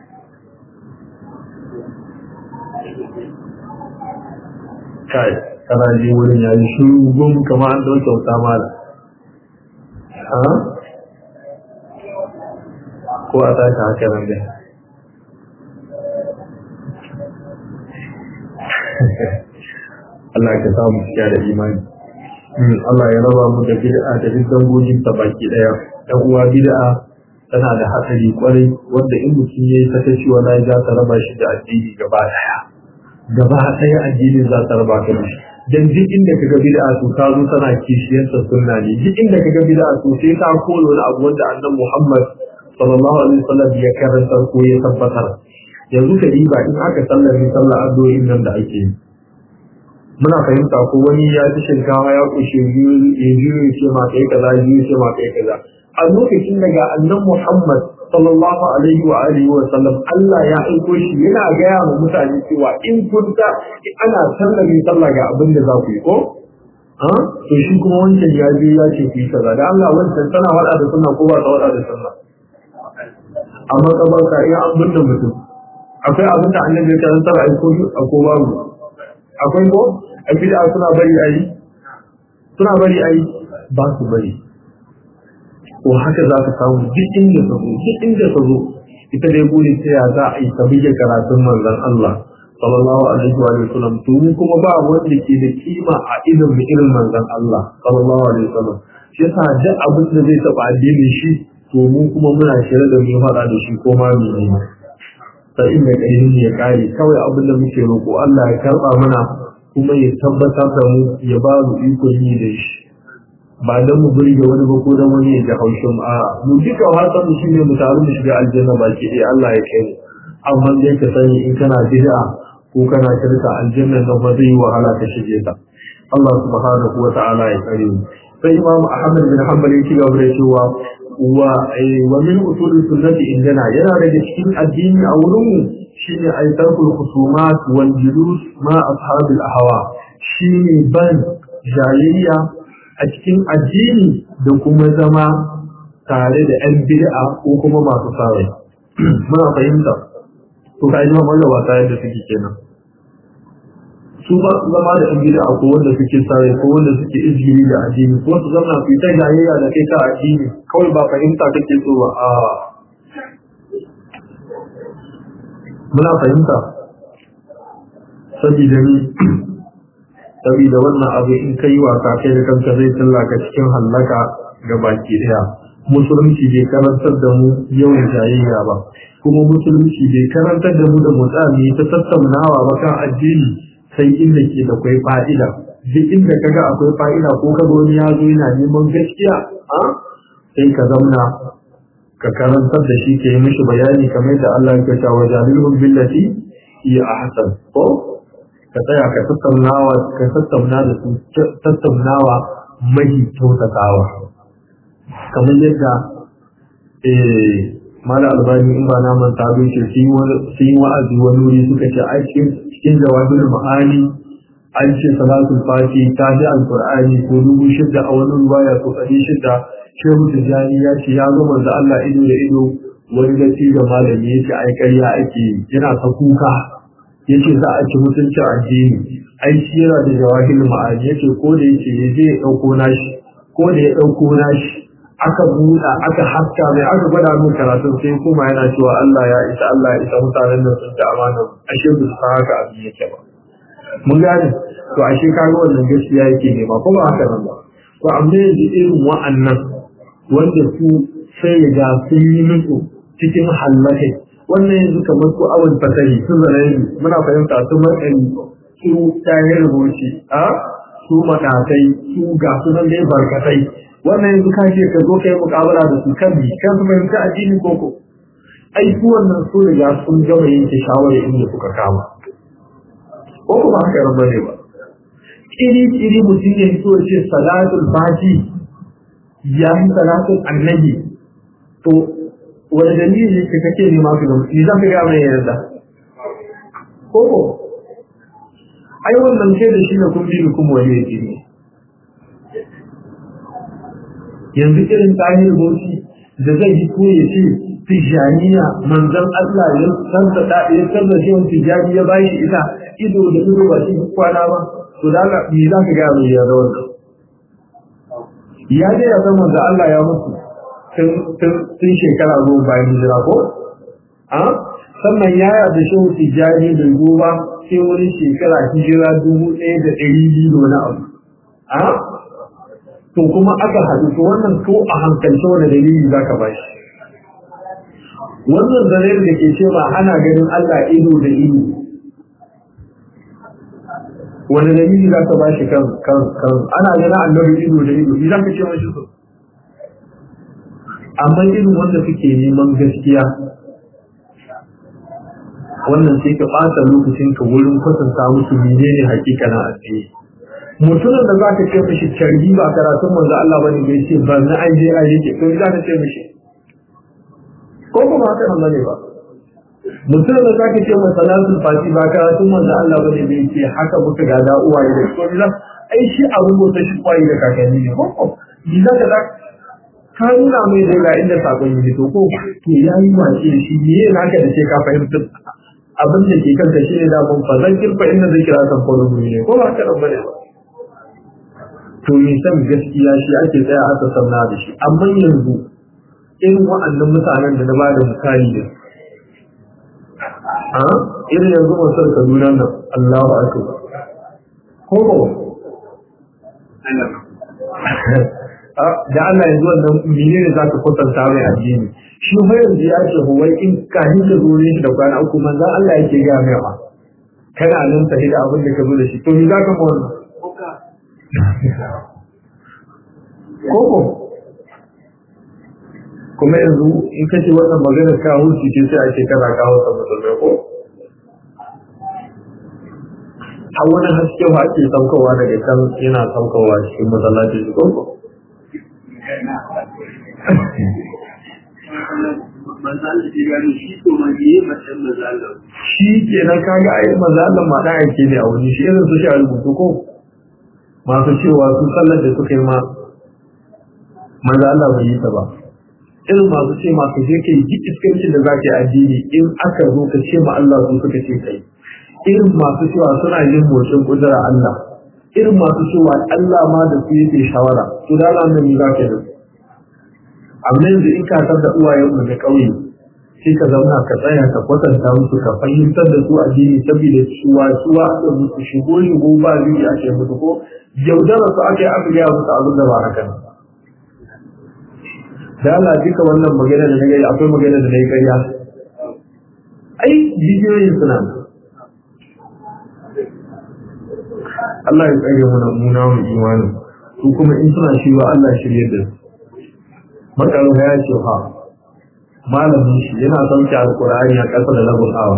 kai kana ji wurin ya yi shiru gum kamar an dauke wuta mala ha ko a tashi haka nan dai Allah ka samu cika da imani. Allah ya raba mu da bid'a da duk dangogin ta baki daya. Dan uwa bid'a tana da hatsari kwarai wanda in mutum yayi ta ta ciwa na za ta raba shi da addini gaba daya. Gaba daya addini za ta raba ka da shi. Dan duk inda kaga bid'a to ta zo tana kishiyar ta sunna ne. Duk inda kaga bid'a to sai ta koyo wani abu wanda Annabi Muhammad sallallahu alaihi wasallam ya karanta ko ya tabbatar. Yanzu ka diba in aka sallame sallar addu'o'in nan da ake yi. Muna fahimta ko wani ya ci shinkawa ya kushe biyu ya biyu ya ce ma kai kaza biyu ya ce ma kai kaza a lokacin daga annan Muhammad sallallahu alaihi wa alihi wa sallam Allah ya aiko shi yana gaya wa mutane cewa in kun ta ana sallame sallah ga abin da za ku yi ko ha to shi kuma wancan ya je ya ce ku yi kaza da Allah wancan tana wada da sunna ko ba ta wada da sunna amma kamar ka iya an binne mutum akwai abin da annabi ya karanta a aiko shi a ko babu akwai ko a bid'a suna bari ayi suna bari ayi ba su bari ko haka za ka samu duk inda ka zo duk inda ka zo ita dai buri ta ya za a yi ta bige karatun manzon Allah sallallahu alaihi wa sallam to mu kuma ba wanda ke da kima a ilimin irin manzon Allah sallallahu alaihi wa sallam shi yasa duk abin da zai taba addinin shi to mu kuma muna shirye da mu fada da shi ko ma mu ne sai inda kai ya kare kawai abin da muke roƙo Allah ya karba mana kuma ya tabbatar da mu ya ba mu iko yi da shi ba dan mu bari ga wani ba ko dan wani ya ji haushin a mu duka hasan mu shine mu taru mu shiga aljanna baki dai Allah ya kai mu amma dai ka sani in kana bid'a ko kana shirka aljanna da ba zai wahala ka shige ta Allah subhanahu wa ta'ala ya kare mu sai Imam Ahmad bin Hanbal ya ci gaba da cewa wa wa min usul sunnati indana yana daga cikin addini a wurin mu shine aitarul khusumat wal julus ma ashabil ahwa shine ban jayayya a cikin addini da kuma zama tare da yan bid'a ko kuma masu sarai muna fahimta to kai ma mallawa tare da suke kenan su ba zama da yan bid'a ko wanda suke sarai ko wanda suke izgiri da addini ko su zama su ta jayayya da kai ta addini kawai ba fahimta kake so ba a muna fahimta saboda ni saboda wannan abu in kai wasa kai da kanka zai tallaka cikin hallaka ga baki daya musulunci bai karantar da mu yawan jayayya ba kuma musulunci bai karantar da mu da mutsami ta tattaunawa ba kan addini sai inda ke da kwai fa'ida duk inda kaga akwai fa'ida ko kaga wani ya zo yana neman gaskiya a sai ka zauna ka karantar da shi ka yi mishi bayani kamar da Allah ya ce wa jalilhum billati hiya ahsan ko ka tsaya ka tattaunawa ka tattauna da su tattaunawa mai kyautatawa kamar yadda eh mala albani in ba na manta bai ce sun yi wa'azi wani wuri suka ce a cikin jawabin ma'ani an ce salatul fati ta ji alqur'ani ko dubu shidda a wani ruwaya ko ɗari shidda shehu tijani ya ce ya zo manzo Allah ido da ido wani gaci da malami ya ce ai ƙarya ake yana ta kuka ya ce za a ci mutuncin addini ai shi yana da jawabin ma'ani ya ce ko da yake ya je ya ɗauko nashi ko da ya ɗauko nashi aka buɗa aka haska mai aka gwada min karatun sai kuma yana cewa Allah ya isa Allah ya isa mutanen nan sun ta amana ashe ba su haka abin yake ba mun gane to ashe kaga wannan gaskiya yake ne ba kuma haka nan ba to amma yanzu irin wa'annan wanda su sai ya ga sun yi musu cikin hallaka wannan yanzu kamar su awon fasari sun zarayi muna fahimta su matsayi su tayar rubuci a su matakai su ga su nan dai barkatai wannan yanzu ka ce ka zo kai mukabala da su kan bi kan su fahimta addinin koko ai su wannan su riga sun gama yanke shawara inda suka kama ko kuma haka ran bane ba kiri kiri mutum ya so ce salatul fati ya yi salatul annabi to wani dalili ne kake ne ma ka ga ni zan ga mai yarda koko ai wannan ce da shi ne kun bi kuma wani yake ne yanzu irin tahir boci da zai yi ko ya ce tijaniya manzon Allah ya san da ya san da shi tijani ya bashi ita ido da ido ba shi kwana ba to da Allah me za ka ga mai yarda wannan ya dai ya san manzon Allah ya mutu tun tun shekara zo bayan hijira ko a sannan ya yarda shi tijani da goba sai wani shekara hijira dubu ɗaya da ɗari biyu na abu a to kuma aka haɗu to wannan ko a hankalce wani dalili za ka bashi wannan zarar da ke cewa ana ganin Allah ido da ido wani dalili za ka bashi kan kan kan ana ganin annabi ido da ido za ka ce mashi so amma irin wanda suke neman gaskiya wannan sai ka ɓata lokacin ka wurin kwatanta musu menene hakikanin addini mutumin da za ka ce mishi carbi ba karatun manzo Allah bane bai ce ba na ai je ai yake to za ka ce mishi ko kuma haka nan bane ba mutumin da za ka ce masa salatul fati ba karatun manzo Allah bane bai ce haka muka gada uwaye da to za ai shi a rubuta shi kwayi da kakanni ne ko ko ni za ka ka nuna mai da ga inda sakon yi to ko to yayi wace shi ne naka da ce ka fahimta abin da ke kanka shi ne da mun fa zan kirfa inda zai kira kan kwallo ne ko ba haka nan bane ba to me san gaskiya shi ake tsaya aka sanna da shi amma yanzu irin wa'annan mutanen da na ba da misali da a irin yanzu masar Kaduna nan Allahu akbar ko ko da Allah yanzu wannan menene za ka kwatanta mai addini shi fa yanzu ya ce wai in ka hinka zo ne da kwana uku manzo Allah yake ga mai ba kana nan sai da abin da ka zo da shi to ni za ka mu wannan koko kuma yanzu in kace wannan magana ka huci ce sai ake kana kawo ta musulmai ko a wani haske ba ake saukowa daga can yana saukowa cikin masallaci su koko shi ke nan kaga a yi mazalar ma ɗan aiki ne a wani shi irin su shi a rubutu ko masu cewa su sallar da suka yi ma maza Allah bai yi ta ba irin masu ce masu je kai ji iskancin da za ka yi addini in aka zo ka ce ma Allah su suka ce kai irin masu cewa suna yin motsin kudura Allah irin masu cewa Allah ma da su yake shawara to da Allah nan za ka yi amma yanzu in ka tar da uwayen mu da kauye sai ka zauna ka tsaya ka kwatanta musu ka fahimtar da su addini saboda suwa suwa da musu shigo shigo ba zai ake musu ko yaudara su ake aka gaya musu abin da ba haka nan da Allah duka wannan magana da na gari akwai magana da na yi ƙarya ai bidiyoyin suna Allah ya tsare mana muna mu imanin su kuma in suna shi wa Allah shirye da su makaru ya ce ha malamin shi yana sauke alkur'ani a ƙasa da labun awa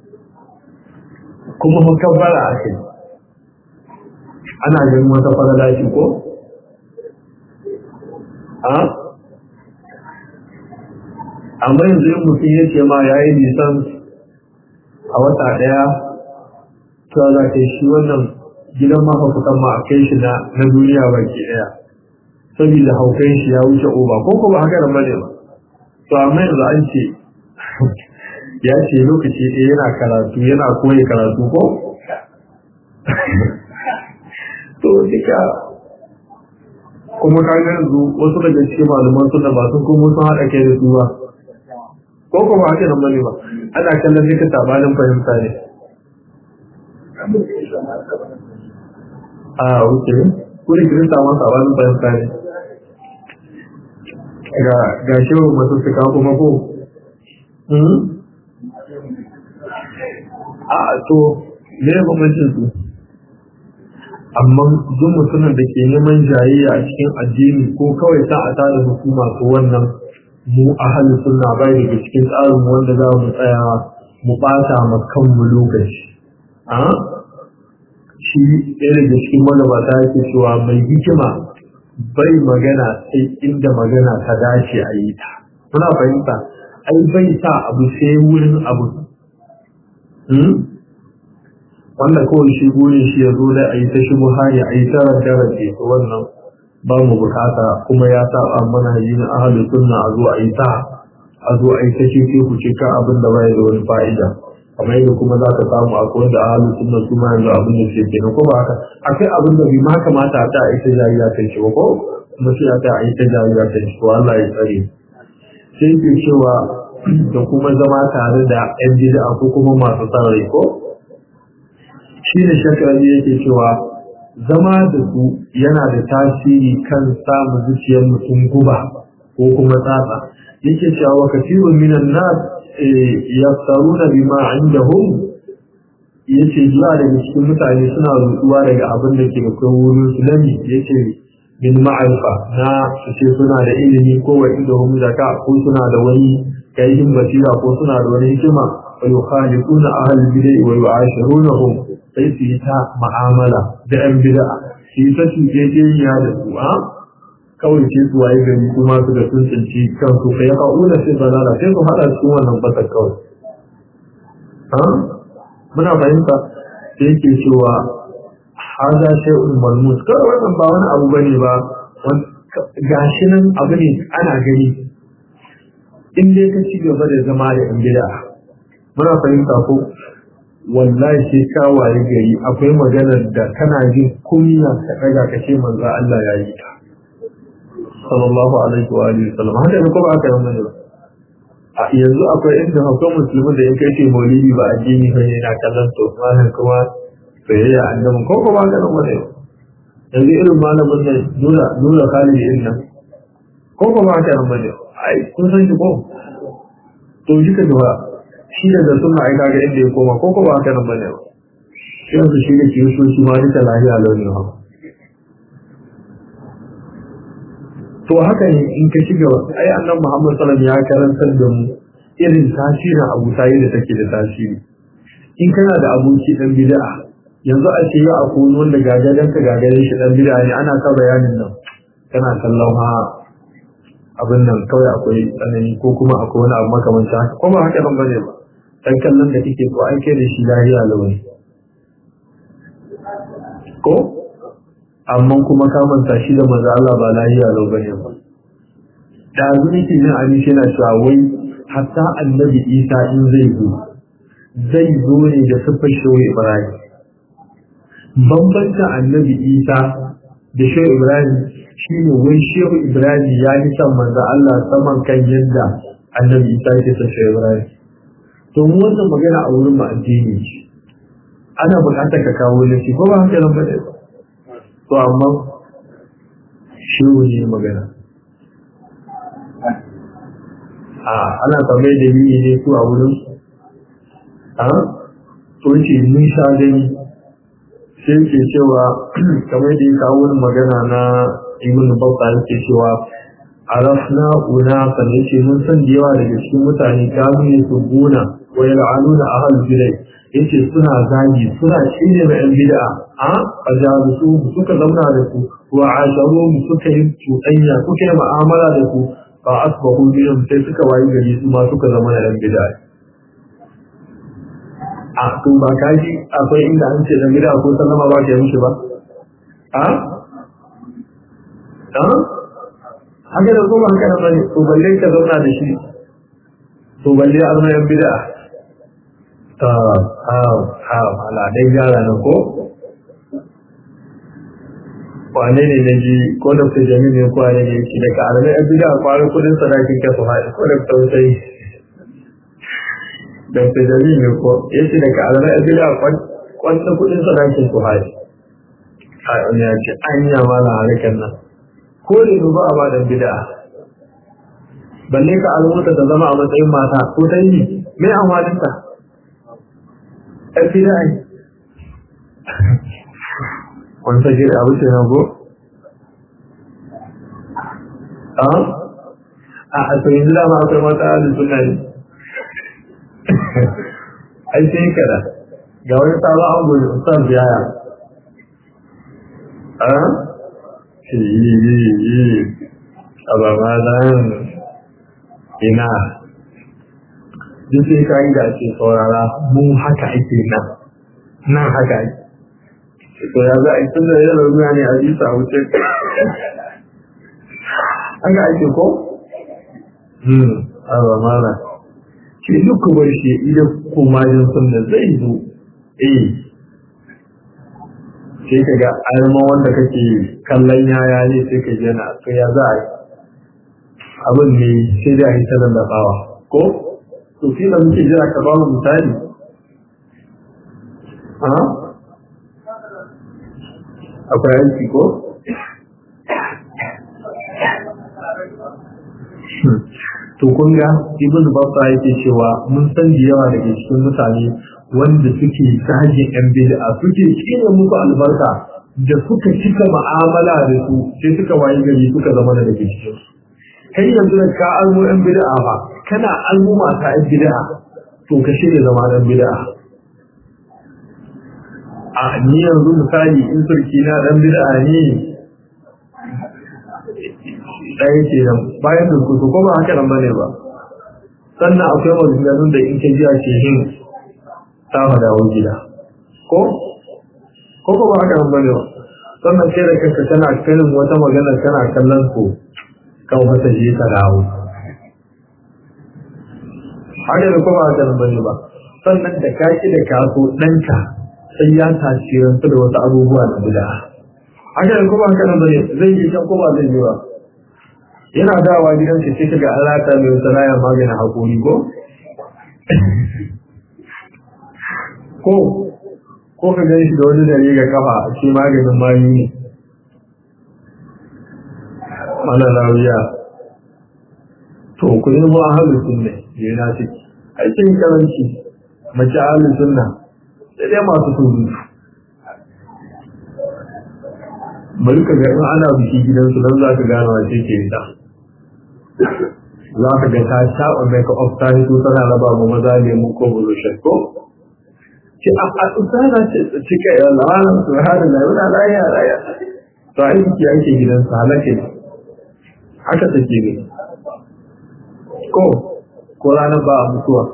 kuma mukabbara a kai ana ganin wata falala shi ko a amma yanzu in mutum ya ce ma ya yi nisan a wata ɗaya to za ka yi shi wannan gidan mahaukakan ma a kai shi na duniya baki ɗaya saboda haukan shi ya wuce oba ko kuma haka da bane ba to amma yanzu an ce ya ce lokaci ɗaya yana karatu yana koyi karatu ko to duka kuma ka yanzu wasu daga cikin malaman suna ba sun kuma sun haɗa kai da su ba ko kuma haka nan bane ba ana kallon duka sabanin fahimta ne a wuce kuri kirista ma sabanin fahimta ne ga ga shehu masu suka kuma ko a to ne bambancin su amma duk mutumin da ke neman jayayya a cikin addini ko kawai sa a tada hukuma ko wannan mu ahalin sunna bai daga cikin tsarin wanda za mu tsaya mu bata ma kanmu lokaci a shi ɗaya daga cikin magabata yake cewa mai hikima bai magana sai inda magana ta dace a yi ta muna fahimta ai bai sa abu sai wurin abu wanda kawai shi burin shi ya zo da a yi ta shi buhari a yi ta rarrabe to wannan ba mu bukata kuma ya saba mana yin ahli sunna a zo a yi ta a zo a yi ta ce ku ce ka abin da bai da wani fa'ida kamar yadda kuma za ka samu akwai wanda ahli sunna su ma yanzu abin da ke kenan ko ba haka akwai abin da bai ma kamata a ta a yi ta jariya kan shi ba ko kuma sai a ta a yi ta jariya kan shi to Allah ya tsare sai ke cewa da kuma zama tare da yan bid'a ko kuma masu sarrai ko shi ne shakari yake cewa zama da su yana da tasiri kan samun zuciyar mutum guba ko kuma tsatsa yake cewa wa kasirun minan nas yaftaruna bima indahum yace zuwa daga cikin mutane suna rutuwa daga abin da ke kai wurin su nami yace min ma'arifa na su ce suna da ilimi ko wa indahum zaka ko suna da wani kayin basira ko suna da wani hikima wa yukhalifuna ahlul bid'ah wa yu'ashirunahum sai su yi ta ma'amala da ‘yan bida'a su yi ta cuɗeɗeniya da su a kawai ce su waye gari kuma su da sun tsinci kansu kai ya kawo da sai banana sai su haɗa cikin wannan basar kawai muna fahimta sai yake cewa haza shay'un malmus kawai wannan ba wani abu bane ba gashi nan abu ne ana gani in dai ka ci gaba da zama da ‘yan bida'a muna fahimta ko wallahi sai ka waye gari akwai maganar da kana jin kunya ka daga ka ce manzo Allah ya yi ta sallallahu alaihi wa alihi wasallam haka ne ko ba aka yi mana ba a yanzu akwai inda hukumar musulmi da yake ce maulidi ba addini ba ne na kallon to wannan kuma sayayya annabi ko ko ba ga nan wani yanzu irin malamin nan dole dole khalid din nan ko ko ba aka yi mana ai kun san shi ko to jika da shi da suna aika ga inda ya koma ko ko ba haka nan bane ba yanzu shi da kiristoci ma duka lahiya launin ha to haka ne in ka shiga ai annabi Muhammad sallallahu alaihi wasallam ya karantar da mu irin tasirin abu tayi da take da tasiri in kana da aboki dan bid'a yanzu a ce ya akwai wanda gagadan ka gagadan shi dan bid'a ne ana ka bayanin nan kana kallon ha abin nan kawai akwai tsanani ko kuma akwai wani abu makamancin haka kuma haka nan bane ba dan kallon da kike ko an kai da shi lahiya launi ko amma kuma ka manta shi da manzo Allah ba lahiya lau bane ba da zuni ke nan abin shi na cewa wai hatta annabi Isa in zai zo zai zo ne da sifar shehu Ibrahim bambancin annabi Isa da shehu Ibrahim shi ne wai shehu Ibrahim ya yi san manzo Allah saman kan yadda annabi Isa yake san shehu Ibrahim to mu wannan magana a wurin mu addini ana buƙatar ka kawo lafi ko ba haka nan bane to amma shehu ne magana a ana tambaye da ni ne su a wurin a to ce mun sha gani sai ke cewa kamar da ya kawo wani magana na ibn Battah yake cewa arafna una kan yace mun san da yawa daga cikin mutane kanu ne su gona wa yal'anuna ahal bid'ah yace suna zagi suna cire da yan bid'a a ajabu su suka zauna da su wa asharu suka yi cuɗanya suka yi mu'amala da su fa asbahu bihim sai suka wayi gari su ma suka zama da dan bid'a a to ba kaji akwai inda an ce dan bid'a ko sallama ba ke mishi ba a a haka da kuma haka da bane to balle ka zauna da shi to balle a zama yan bid'a ta ha ha ala dai gara na ko wane ne na ji ko da ku jami ne ko wane ne shi daga alamai yan bid'a kwarin kudin sadakin ka su haɗe ko da tausayi da ku jami ne ko ya ce daga alamai yan bid'a kwanta kudin sadakin su haɗe a wani ya ce an yi amana harkar nan ko da ba a ba da bid'a balle ka almuta da zama a matsayin mata ko ta yi mai amfaninta ɗan bid'a ne wani sajir abu ce na go a a asirin zira ma akwai mata da suna ne ai sai kada ga wani sabon an goyi ustaz yaya a yi ababa nan ina duk sai ka yi da ake saurara mun haka ake nan nan haka ake to ya za a yi tun da yana ruwa ne a bisa wuce an ga ake ko? hmm ababa na ke duk bar shi idan komajin sun da zai zo eh sai ka ga alma wanda kake kallon yaya ne sai ka jana to ya za a yi abin ne sai da a yi ta lallabawa ko? to fi da muke jira ka ba mu misali a? akwai aiki ko? to kun ga ibn babba yake cewa mun san da yawa daga cikin mutane wanda suke zagin yan bid'a suke kina muku albarka da suka cika mu'amala da su sai suka wayi gari suka zama da daga cikin su kai yanzu da ka almo yan bid'a ba kana almo mata yan bid'a to ka shirya zama dan bid'a a ni yanzu misali in turki na dan bid'a ne ɗaya ke nan bayan da kusa ko ba haka nan bane ba sannan akwai maganganun da in ka ji a ce hin ta dawo gida ko ko ko ba haka nan bane ba sannan sai da kanka tana kanin wata magana tana kallon ko kan wata je ka dawo haka da ko ba haka nan bane ba sannan da kaki da kaso ɗanka sai ya tasirantu da wasu abubuwa na bid'a haka da ko ba haka nan bane zai yi can ko ba zai yi ba yana dawa gidansa sai kaga Allah ta mai salaya magana hakuri ko ko ko ka gani shi da wani dare ga kafa shi maganin mani ne mana lawiya to ku yi mu ahlus sunna yana ciki aikin karanci mace ahlus sunna sai dai masu surutu bari ka ga in ana biki gidansu nan za ka gane wace ke ta za ka ga ta shaɓa mai ka ofta hito tana raba ma maza ne mu ko bulushen ko ce a usana ce cika ya lawanan su hada na yana laya laya to a yi biki ake gidansu halake ne haka take ne ko ko ranar ba a mutuwa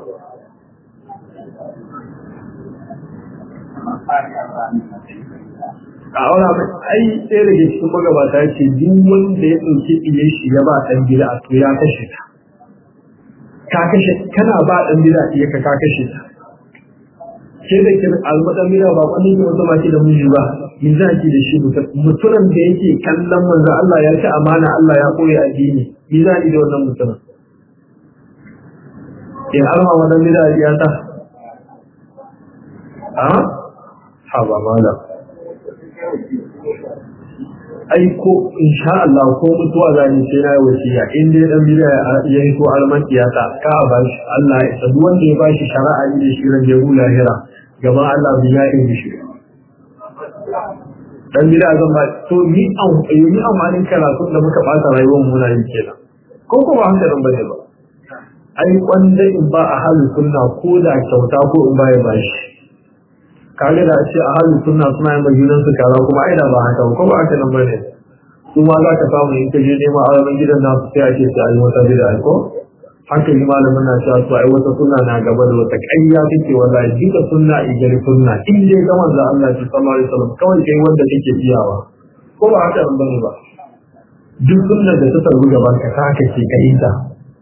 a aura mai ai sai da cikin magabata ce duk wanda ya ɗauki iye shi ya ba ɗan gida a to ya kashe ta ka kashe kana ba ɗan gida iya ka ka kashe ta ke da kin almadan gida ba wani ne wanda ma ke da miji ba min za ki da shi mutumin da yake kallon manzo Allah ya ci amana Allah ya koyi addini min za ki da wannan mutumin in alma wannan gida ya ta a ha ba mala ai ko insha Allah ko mutuwa za ni sai na yi wasiya in dai dan bida ya yi ko alman tiyata ka ba shi Allah ya sabu wanda ya bashi shari'a ne shi ran da lahira gaban Allah bi ya yi shi dan bida zan ba to ni an yi amanin karatu da muka bata rayuwar mu na yi kenan ko ko ba haka dan bane ba ai kwanda in ba a halin sunna ko da kyauta ko in ba ya bashi kage da ce a halin sunna suna yin bayyana su kaza kuma ai da ba haka ko ba haka nan bane su ma za ka samu in ka je neman auren gidan nasu sai ake sai a yi wata bid'a ko hankali malamin na cewa su ai wata sunna na gaba da wata ƙarya take wallahi duka sunna igari sunna in dai ga manzo Allah sallallahu alaihi wasallam kawai kai wanda kake iyawa ko ba haka nan bane ba duk sunnar da ta tarbu gaban ka ta kake kai ta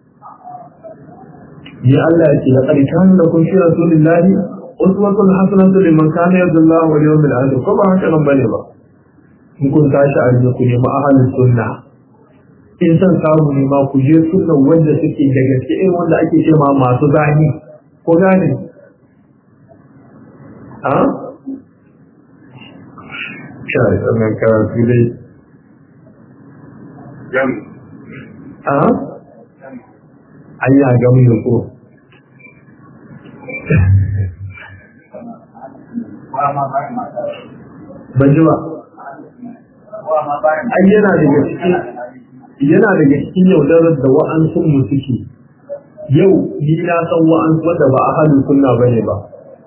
ya Allah yake laqad kana lakum fi rasulillahi uswatun hasanatun liman kana yarjullaha wal yawmil akhir ko ba haka nan bane ba in kun tashi a ku nemi ahalin sunna in san samu ne ma ku je sunna wanda suke da gaske irin wanda ake ce ma masu zani ko gane a kai sannan karatu dai gam a ayya gamu ne ko ban ji ba ai yana daga cikin yana daga cikin yaudarar da wa'ansun mu suke yau ni na san wa'ansu wanda ba a halin sunna bane ba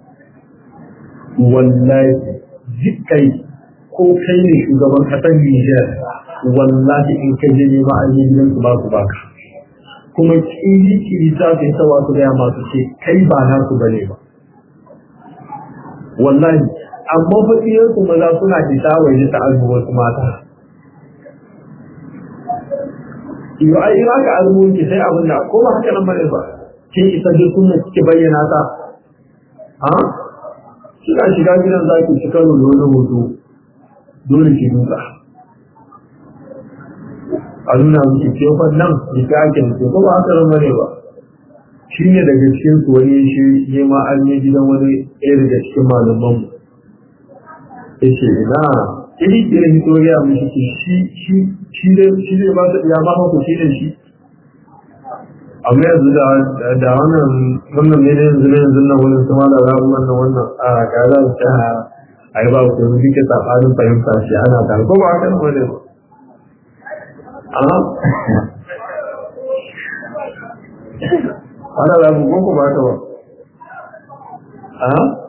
wallahi zikai ko kai ne shugaban kasar Niger wallahi in ka je nema a gidan su ba su baka kuma kiri kiri za su yi tawa su gaya masu ce kai ba nasu bane ba wallahi amma fatiyar su maza suna fita waje ta azu wasu mata iyo ai ina ka azu ki sai abin da ko ba haka nan bane ba kin isa duk sunna kike bayyana ta ha kina shiga gidan zaki cika rulo da hoto dole ki duka a nuna miki cewa nan ki kake ki ko ba haka nan bane ba shine daga cikin su wani shi ne ma an yi gidan wani ɗaya daga cikin malaman mu yace ina iri kire historia mu shi shi shi shi ne shi ne ba ya ba ku shi ne shi amma yanzu da da wannan wannan ne ne yanzu ne yanzu nan wannan kuma da rabu wannan wannan a kaza ta ai ba ku ne kike tsakanin fahimta shi ana da ko ba haka ne a ana rabu ko ko ba ta ba a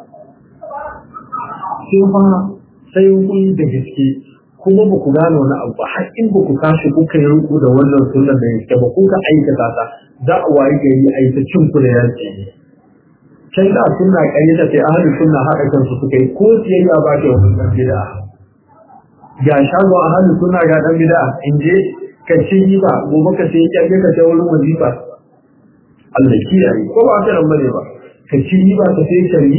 sai ba sai kun da gaske kuma ba ku gano wani abu ba har in ba ku tashi kuka yi ruku da wannan sunnar da yake ba kuka aikata ta za a wayi gari a yi ta cin ku da yanci can da sunna kayyata sai ahli sunna haɗa kansu suka yi ko siyayya ba ta wani ɗan bid'a ga shago ahli sunna ga ɗan bid'a in je ka ce yi ba gobe ka sai kyalle ka ce wurin wazifa Allah kiyaye ko ba ta nan bane ba ka ci yi ba ka sai sharri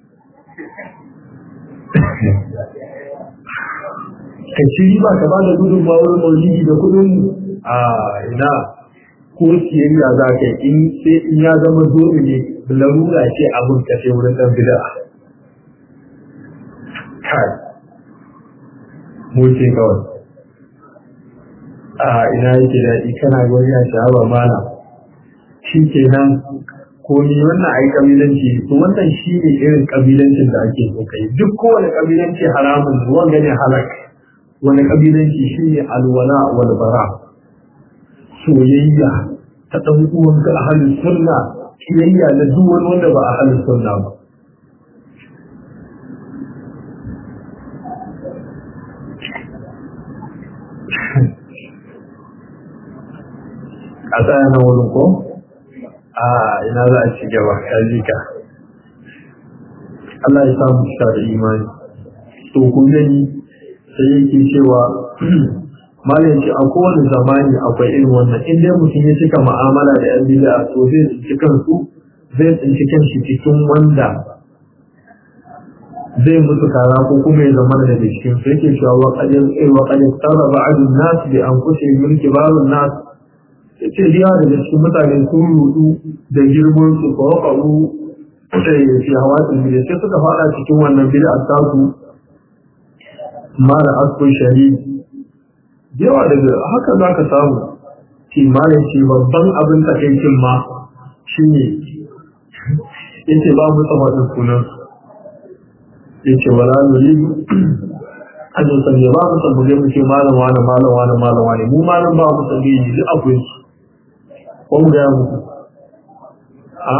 ka ci riba ka ba da gudun bawar maulidi da kudin a ina ko siyayya za ka yi in sai in ya zama dole ne larura ce abin ka sai wurin dan bid'a kai mu ce kawai a ina yake da kana goriya shawara mana shi kenan ko ni wannan ai kabilanci to wannan shi ne irin kabilancin da ake so kai duk kowane kabilanci haramun wanda ne halak wani kabilanci shi ne alwala wal bara soyayya ta dan uwan ga ahlus sunna kiyayya da duk wani wanda ba ahlus sunna ba a tsaya na wurin ko a ina za a ci gaba kaji ka Allah ya samu shi da imani to kun gani sai yake cewa malam ce a kowane zamani akwai irin wannan in dai mutum ya cika mu'amala da yan bid'a to zai tsinci kansu zai tsinci kanshi cikin wanda zai mutu kara ko kuma ya zama da cikin sai yake cewa wa qad wa qad tara ba'dun nas bi anfusihim min kibarun nas ce riya da cikin mutane sun rudu da girman su ko karu sai fi hawatin bid'a sai suka fara cikin wannan bid'a ta su mara asko shari yawa daga haka za ka samu kimanin ce babban abin takaicin ma shi ne yace ba mu tsamadin sunan yace wala nuri an yi sanye ba mu san buge muke malam wani malam wani malam wani mu malam ba mu san yi duk akwai su ko mu ga mu a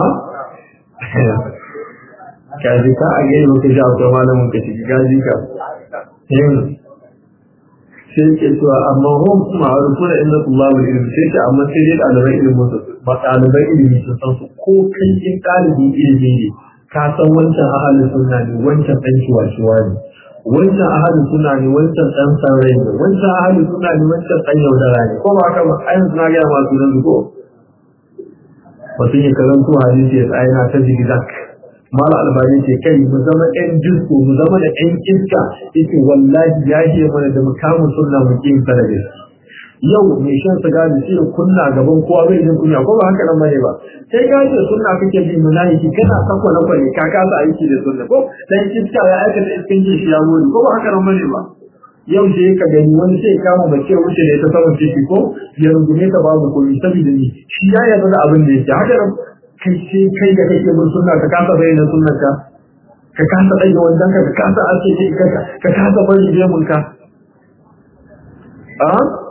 kaji ka a gani muke ji akwai malamin ka shi gaji ka sai ke cewa amma hum ma'arufu da inna tullabu ilmi sai ce amma sai dai ɗaliban ilimin su ba ɗaliban ilimi sun san su ko kai in ɗalibin ilimi ne ka san wancan ahalin sunna ne wancan ɗan shiwa-shiwa ne wancan ahalin sunna ne wancan ɗan saurayi ne wancan ahalin sunna ne wancan ɗan yaudara ne ko ba haka ba ayin suna gaya masu nan ko mutum ya karanto hadisi ya tsaya na ta zigzag mala albani ce kai mu zama ɗan jisko mu zama da ɗan iska yake wallahi ya ce mana da mukamin sunna mu kin fara da yau mai shan sigari shi da kunna gaban kowa bai jin kunya ko ba haka nan bane ba sai ka ce sunna kake bi munafiki kana sakwa na kwale ka kasa aiki da sunna ko dan iska ya aikata iskin shi ya mori ko ba haka nan bane ba yau sai ka gani wani sai kama mace wuce da ta saman ciki ko ya rungume ta babu koyi saboda ni shi ya yarda da abin da yake haka kai ce kai da kake bin sunna ka kasa bayyana sunnar ka ka kasa dai wannan ka ka kasa ake ce ka ka kasa bari gemun ka a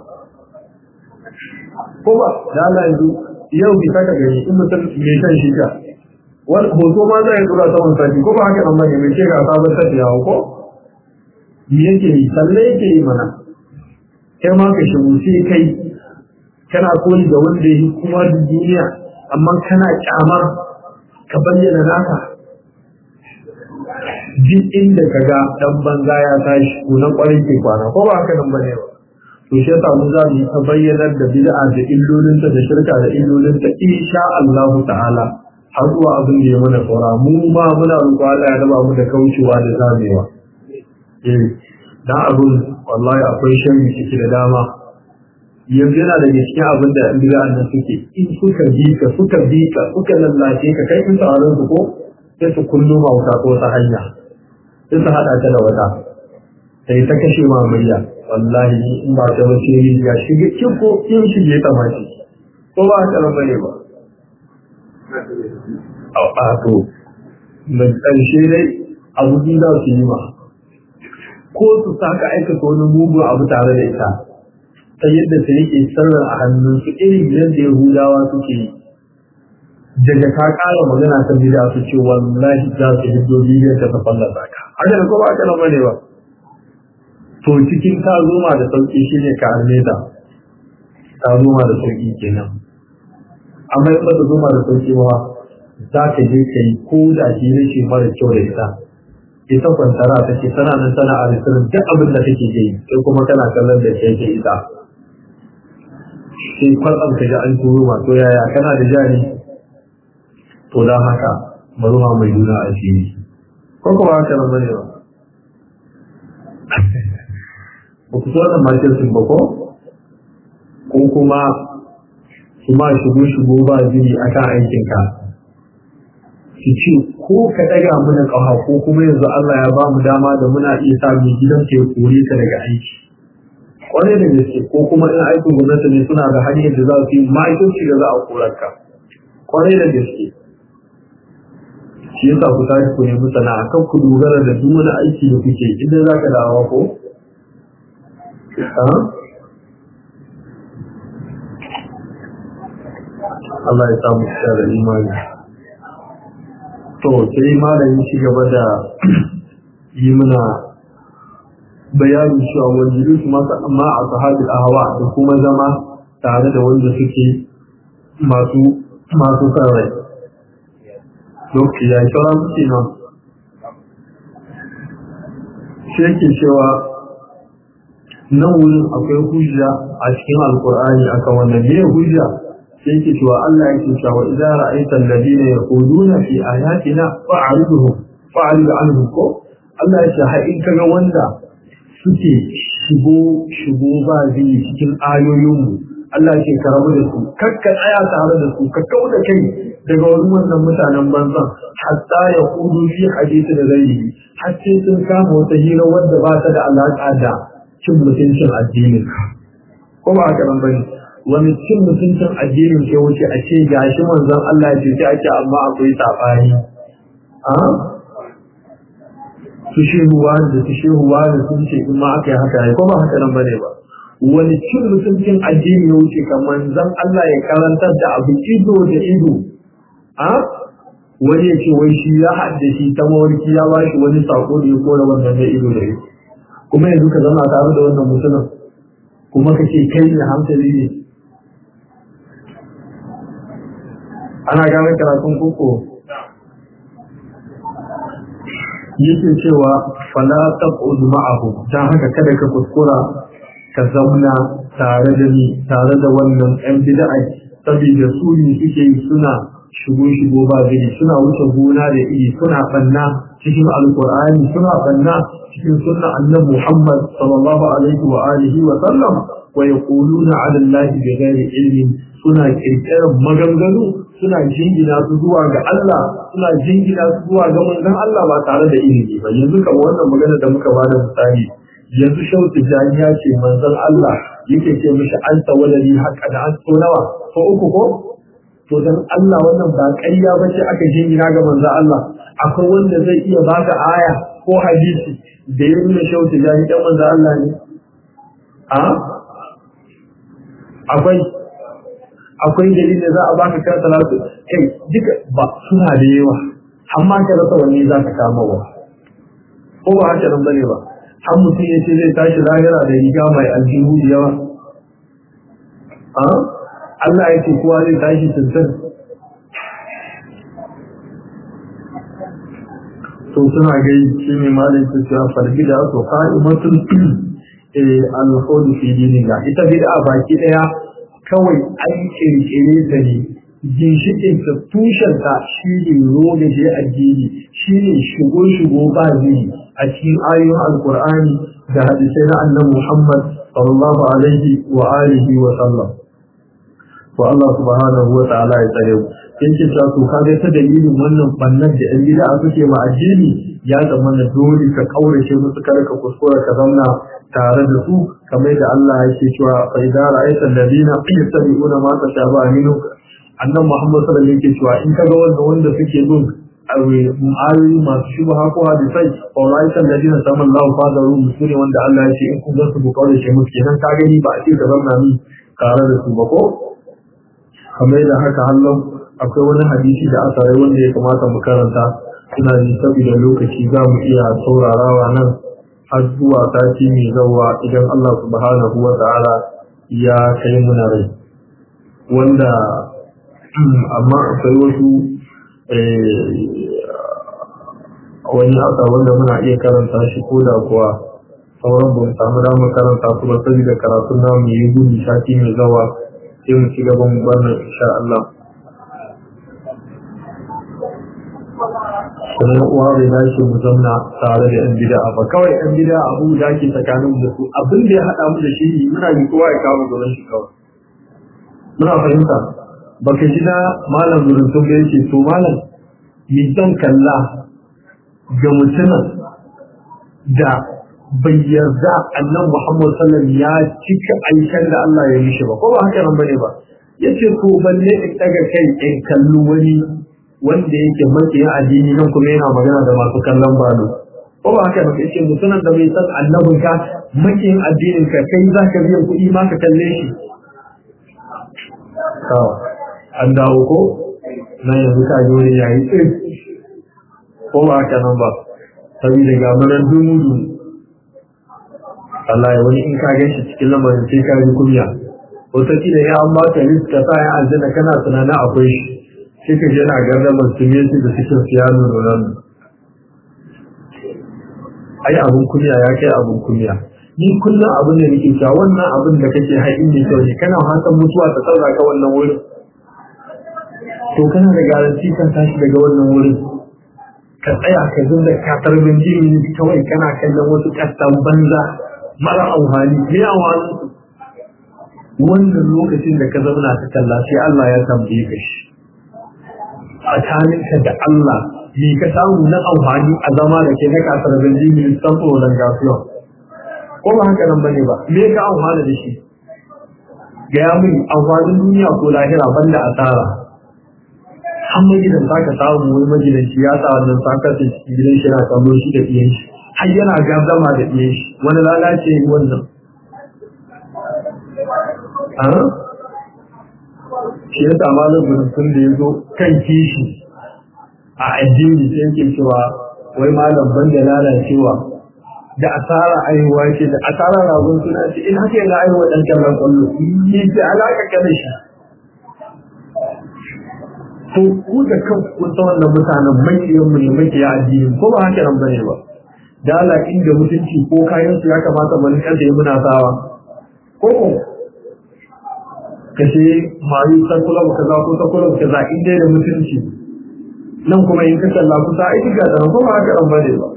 ko ba da Allah yanzu yau bi saka gani in mutum mai san shi ka wani hoto ma zai tura ta wannan sati ko ba haka nan bane mai ce ga sabon sati yawo ko me yake yi salle yake yi mana kai ma ka shigo sai kai kana koyi da wanda yi kuma duniya amma kana kyamar ka bayyana naka duk inda ka ga dan banza ya tashi ko na kwarai ke kwana ko ba haka nan bane ba to shi yasa mu za mu ta bayyanar da bid'a da illolinta da shirka da illolinta insha Allah ta'ala har zuwa abin da ya mana tsora mu ma muna roƙo Allah ya raba mu da kaucewa da zamewa eh dan abun wallahi akwai sharri ciki da dama yanzu yana da cikin abin da bid'a nan suke in suka bi ka suka bi ka suka lallace ka kai kun tsaron su ko sai su kullu ma wuta ko ta hanya sai su hada ta da wata sai ta kashe ma murya wallahi in ba ta wace yi ya shige kin ko kin shige ta mace ko ba ta bane ba a a to mun karshe dai abu da su yi ma ko su saka aikata wani mugu abu tare da ita ta yadda ta yake sarrar a hannun su irin yadda Yahudawa suke yi daga ka kara magana ta bida su ce wallahi za su hiddo bidiyar ta fallasa ka haka da ko ba ka nan bane ba to cikin ka zoma da sauki shine ka arme ta ta zoma da sauki kenan amma in ba ta zoma da sauki ba za ka je ka yi ko da shi ne shi mara kyau da ita ita kwantara ta ce tana nan tana a risirin duk abin da take yi sai kuma kana kallon da ke ke ita sai kwatsam ka ji an turo ma to yaya kana da jari to da haka maruma mai juna a fili ko kuma haka nan bane ba ba ku so da marketing ba ko ko kuma su ma shigo shigo ba jini akan aikinka su ce ko ka daga mana ƙafa ko kuma yanzu Allah ya ba mu dama da muna iya sa mai gidan ke kore ka daga aiki kwarai da gaske ko kuma in aikin gwamnati ne suna da hanyar da za su yi ma'aikaci da za a korar ka kwarai da gaske shi yasa ku tashi ku nemi sana'a kan ku dogara da duk wani aiki da kuke inda za ka dawo ko Allah ya samu shi da imani to sai malamin shi gaba da yi mana bayanin cewa wajibi su masa amma a sahabil ahwa da kuma zama tare da wanda suke masu masu sarai lokaci ya shawara muke nan shi yake cewa nan wurin akwai hujja a cikin alkur'ani akan wannan ne hujja sai yake cewa Allah yake cewa idza ra'aita alladhina yaquluna fi ayatina fa'ridhum fa'rid anhum ko Allah yake ha in kaga wanda suke shigo shigo ba zai cikin ayoyinmu Allah yake karamu da su kakka tsaya tare da su ka kauda kai daga wurin wannan mutanen banzan hatta ya kudu fi hadisi da zai har sai sun kama wata hira wadda ba ta da alaƙa da cin mutuncin addinin ko ba haka nan bane wani cin mutuncin addinin ke wuce a ce gashi manzon Allah ya ce ake amma akwai sabani a su shehuwa da su shehuwa da sun ce in ma aka yi haka ya ko ba haka nan bane ba wani cin mutuncin addini ya wuce kamar manzon Allah ya karantar da abu ido da ido a wani ya ce wai shi ya haddashi ta mawarki ya ba shi wani sako da ya kora wannan da ido da ido kuma yanzu ka zama tare da wannan mutumin kuma kake kai ne hankali ne ana gane karatun koko yake cewa fala taqud ma'ahu dan haka kada ka kuskura ka zauna tare da ni tare da wannan ɗan bid'a saboda su ne suke suna shigo shigo ba gari suna wuce gona da iri suna banna cikin alqur'ani suna banna cikin sunna annabi Muhammad sallallahu alaihi wa alihi wa sallam wa yaquluna 'ala allahi bighairi ilmin suna kirkirar maganganu suna jingina su zuwa ga Allah suna jingina su zuwa ga manzon Allah ba tare da ilimi ba yanzu kamar wannan magana da muka bada misali yanzu shautu jani ya ce manzon Allah yake ce mishi an tawalali haka da an so nawa ko uku ko to dan Allah wannan ba ƙarya bace aka jingina ga manzon Allah akwai wanda zai iya baka aya ko hadisi da ya nuna shautu jani dan manzon Allah ne a akwai akwai dalilin da za a baka kan salatu kai duka ba suna da yawa amma ka rasa wanne za ka kama wa ko ba haka nan bane ba har mutum ya ce zai tashi lahira da riga mai aljihu da yawa a Allah ya ce kowa zai tashi tuntun to suna gai shi ne malin su cewa farbi da su ka'imatun al-hudu fi diniga ita bid'a baki daya kawai an kirkire ta ne ginshikin ta tushen ta shi ne roge je addini shi ne shigo shigo ba zai a cikin ayoyin alkur'ani da hadisai na annabi Muhammad sallallahu alaihi wa alihi wa sallam to Allah subhanahu wa ta'ala ya tsare mu kin ce ta to kaga ta dalilin wannan bannan da yan bid'a suke ma addini ya zama na dole ka kaurace musu kada ka kuskura ka zauna tare da su kamar da Allah yake cewa fa idza ra'aita alladhina yattabi'una ma tashabaha minhu annabi Muhammad sallallahu alaihi wasallam yake cewa in kaga wanda wanda suke bin ayoyi masu shubha ko hadisai fa ra'aita alladhina samallahu fadaru musuri wanda Allah ya ce in kun ga su ku kaurace musu kenan ka gani ba a ce ka zauna ni tare da su ba ko kamar da haka Allah akwai wani hadisi da aka rai wanda ya kamata mu karanta ina ji saboda lokaci za mu iya saurarawa nan har zuwa sati mai zawa idan Allah subhanahu wa ta'ala ya kai muna rai wanda amma akwai wasu wani asa wanda muna iya karanta shi ko da kuwa sauran ba mu samu damar karanta su ba saboda karatun namu yi gudu sati mai zawa sai mu ci gaban wannan insha Allah kuma uwa bai dace mu zamna tare da yan bid'a ba kawai yan bid'a abu da ke tsakanin da su abin da ya hada mu da shi muna yi kowa ya kawo gurin shi kawai muna fahimta baka ji da malam gurin sun da yake to malam mi zan kalla ga mutumin da bai yarda annan Muhammad sallallahu alaihi wasallam ya cika aikan da Allah ya mishi ba ko ba haka nan bane ba yace to balle in daga kai in kallu wani wanda yake makiyin addini nan kuma yana magana da masu kallon balo ko ba haka ba yace mutumin da bai san annabin ka makiyin addinin ka kai zaka biya kuɗi ma ka kalle shi to an dawo ko nan yanzu ka ji wani yayi tsaye ko ba haka nan ba saboda ga maran dumudu Allah ya wani in ka gan shi cikin lamarin sai ka ji kunya wata kila ya an ba ka riska sa ya aljanna kana tunanin akwai shi sai ka je na gardamar su ne su da cikin siyano nan ai abun kunya ya kai abun kunya ni kullum abin da nake cewa wannan abin da kake haɗin ne kyau ne kana hasan mutuwa ta saura ka wannan wurin to kana da garanti kan tashi daga wannan wurin ka tsaya ka zunda ka tarbin jini kawai kana kallon wasu kastan banza mara amfani ne amfani wannan lokacin da ka zauna ka kalla sai Allah ya tambaye ka shi tsakaninka da Allah me ka samu na amfani a zama da ke na kasar da jini san tsoron gafiya ko ba haka nan bane ba me ka amfana da shi ga ya mun amfanin duniya ko lahira banda asara an magidan za ka samu wani magidanci ya sa wannan sakar da cikin gidan shi na kallo shi da iyan shi har yana gardama da iyan shi wani lalace ne wannan shi ya sama da gudun da ya zo kan kishi a addini sai ke cewa wai malam ban da lalacewa da asara aiwa ce da asara ragon suna ce in haka yana aiwa dan kallon kwallo yi ce alaka ka da shi to ku da kan kun san wannan mutanen makiyan mu ne makiya addini ko ba haka nan bane ba da Allah inda mutunci ko kayan su ya kamata mu rinka da muna sawa ko ko kace mayu ta kula ba kaza ko ta kula ba kaza inda da mutunci nan kuma in ka kalla kusa ai diga da ko ba haka nan bane ba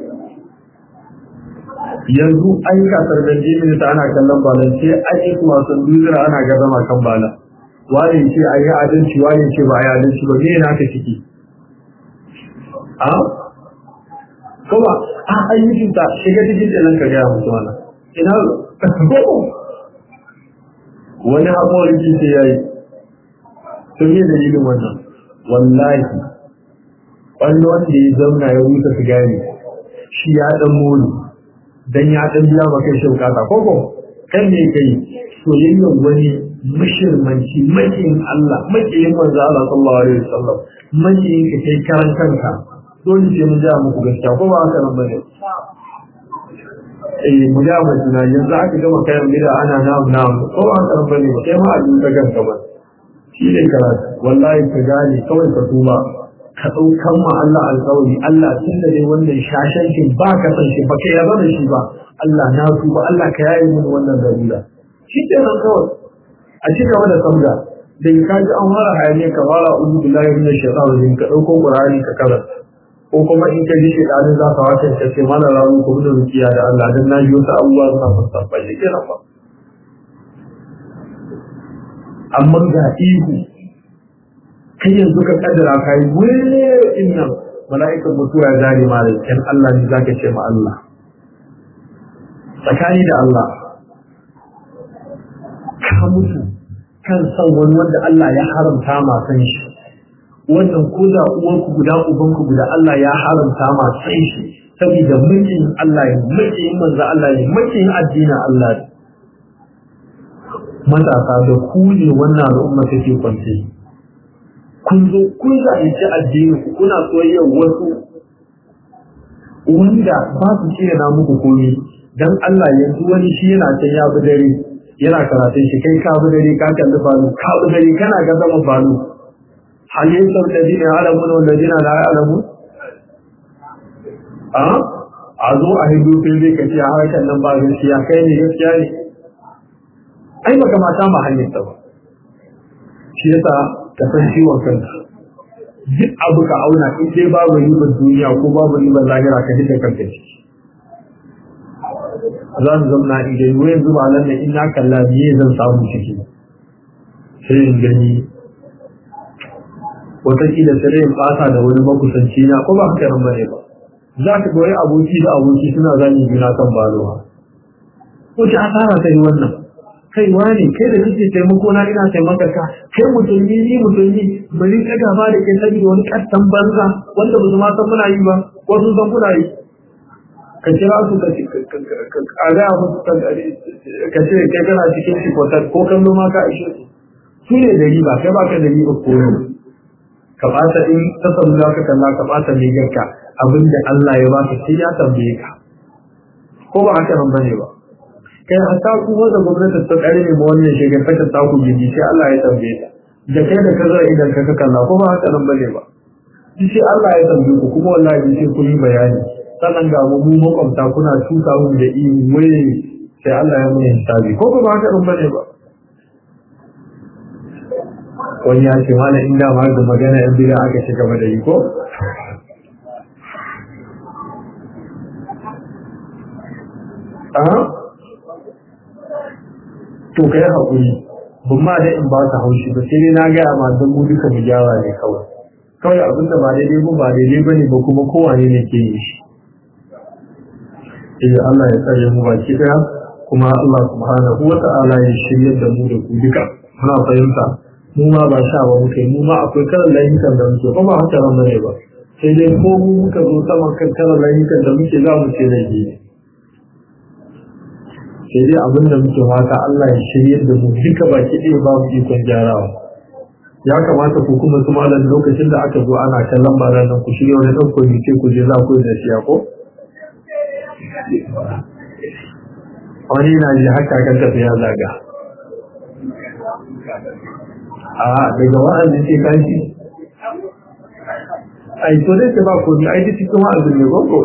yanzu ai ka sarban jini ta ana kallon balan sai ai kuma sun duzura ana ga zama kan bala wani ce ayi adalci wani ce ba ayi adalci ba me yana ka ciki a kuma a ayyukan ta shiga cikin nan ka ga musu wannan ina wani haƙorin sai yayi to me dalilin wannan wallahi wani wanda ya zauna ya rusa sigari shi ya dan mulu dan ya dan biya maka shi bukata koko kan ne kai soyayyar wani mushirmanci makiyin Allah makiyin manzo Allah sallallahu alaihi wasallam makiyin ka kai karan kanka dole sai mun ja muku gaskiya ko ba haka nan bane eh mu ja mu tuna yanzu aka gama kayan bida ana namu namu ko ba haka nan bane sai ma a duka ganka ba shi ne karatu wallahi ka gane kawai ka tuba ka ɗaukan ma Allah alƙawari Allah tun da dai wannan shashankin ba ka san shi ba ka yarda da shi ba Allah na tuba Allah ka yaye mun wannan dalila shi ke nan kawai a ci gaba da samda da ka ji an fara hayaniya ka fara uzu billahi min shaitan rajim ka ɗauko Qur'ani ka karanta ko kuma in ka ji shaitan za ka wata ka ce mana rawu ko da rukiya da Allah dan na ji wasu abubuwa suna fasafa shi ke nan ba amma ga ihu kai yanzu ka kaddara kai wele innan mala'ikan mutuwa ya zare ma da kan Allah ne zaka ce ma Allah tsakani da Allah ka mutu kan san wani wanda Allah ya haramta ma kan shi wannan ko da uwanku guda ubanku guda Allah ya haramta ma san shi saboda mulkin Allah ne mulkin manzo Allah ne mulkin addinin Allah ne matasa da ku ne wannan al'umma take kwance kun zo kun zalunci addini kuna soyayyar wasu wanda ba su cire na muku komai dan Allah yanzu wani shi yana can ya bi dare yana karatun shi kai ka bi dare ka kalli balu ka bi dare kana ga zaman balu halin sau da dina alamun wanda dina la alamun a a zo a hindu fil zai kace a harkar nan ba gaskiya kai ne gaskiya ne ai baka mata ma hanyar ta ba shi yasa ka san ciwon kanka duk abu ka auna in dai babu ribar duniya ko babu ribar lahira ka hita kanka ciki za mu zamna idan yau yanzu ba nan da ina kalla biye zan samu ciki sai in gani wataƙila sai in fata da wani makusanci na ko ba haka nan bane ba za ka goyi aboki da aboki suna zani juna kan balowa wace asara ta yi wannan kai wani kai da kake taimako na ina taimaka ka kai musulmi ni musulmi bari ka gaba da kai saboda wani kattan banza wanda ba su ma san muna yi ba ko sun san kuna yi ka kira su ka ka ga musu ka ce kai kana cikin shi ko kallo ma ka ishe su su ne da riba kai ba ka da riba ko ka bata in ta samu za ka kalla ka bata mai garka abinda Allah ya baka sai ya tambaye ka ko ba haka nan bane ba kai hatta ku wanda gwamnati ta tsare ne ba wannan shigar ta ta ku gidi sai Allah ya tambaye ta da kai da kaza idan ka kalla ko ba haka nan bane ba sai Allah ya tambaye ku kuma wallahi sai ku yi bayani sannan ga mu mu makwabta kuna tuka mu da ihu wai sai Allah ya mun hisabi ko ba haka nan bane ba wani ya ce mana inda ma da magana yan bida aka ci gaba da yi ko aha to kai haƙuri ban ma da in ba ta haushi ba sai dai na gaya ma don mu duka mu gyara ne kawai kawai abin da ba daidai ba ba daidai ba ne ba kuma kowane ne ke yi shi eh Allah ya tsare mu baki daya kuma Allah subhanahu wa ta'ala ya shirye da mu da ku duka muna fahimta mu ma ba sha ba muke mu ma akwai kalan layukan da muke ba ba haka ran bane ba sai dai ko mu muka zo saman kan kalan layukan da muke za mu ce laifi sai dai abin da muke fata Allah ya shirye da mu duka baki ɗaya ba mu ikon gyarawa ya kamata ku kuma su malam lokacin da aka zo ana kallon ba nan ku shirya wani ɗan kwamiti ku je za ku da shi ko wani na ji haka kan tafiya zaga a daga wa'azi ce kashi ai to dai ba ko ni ai duk cikin wa'azin ne gogo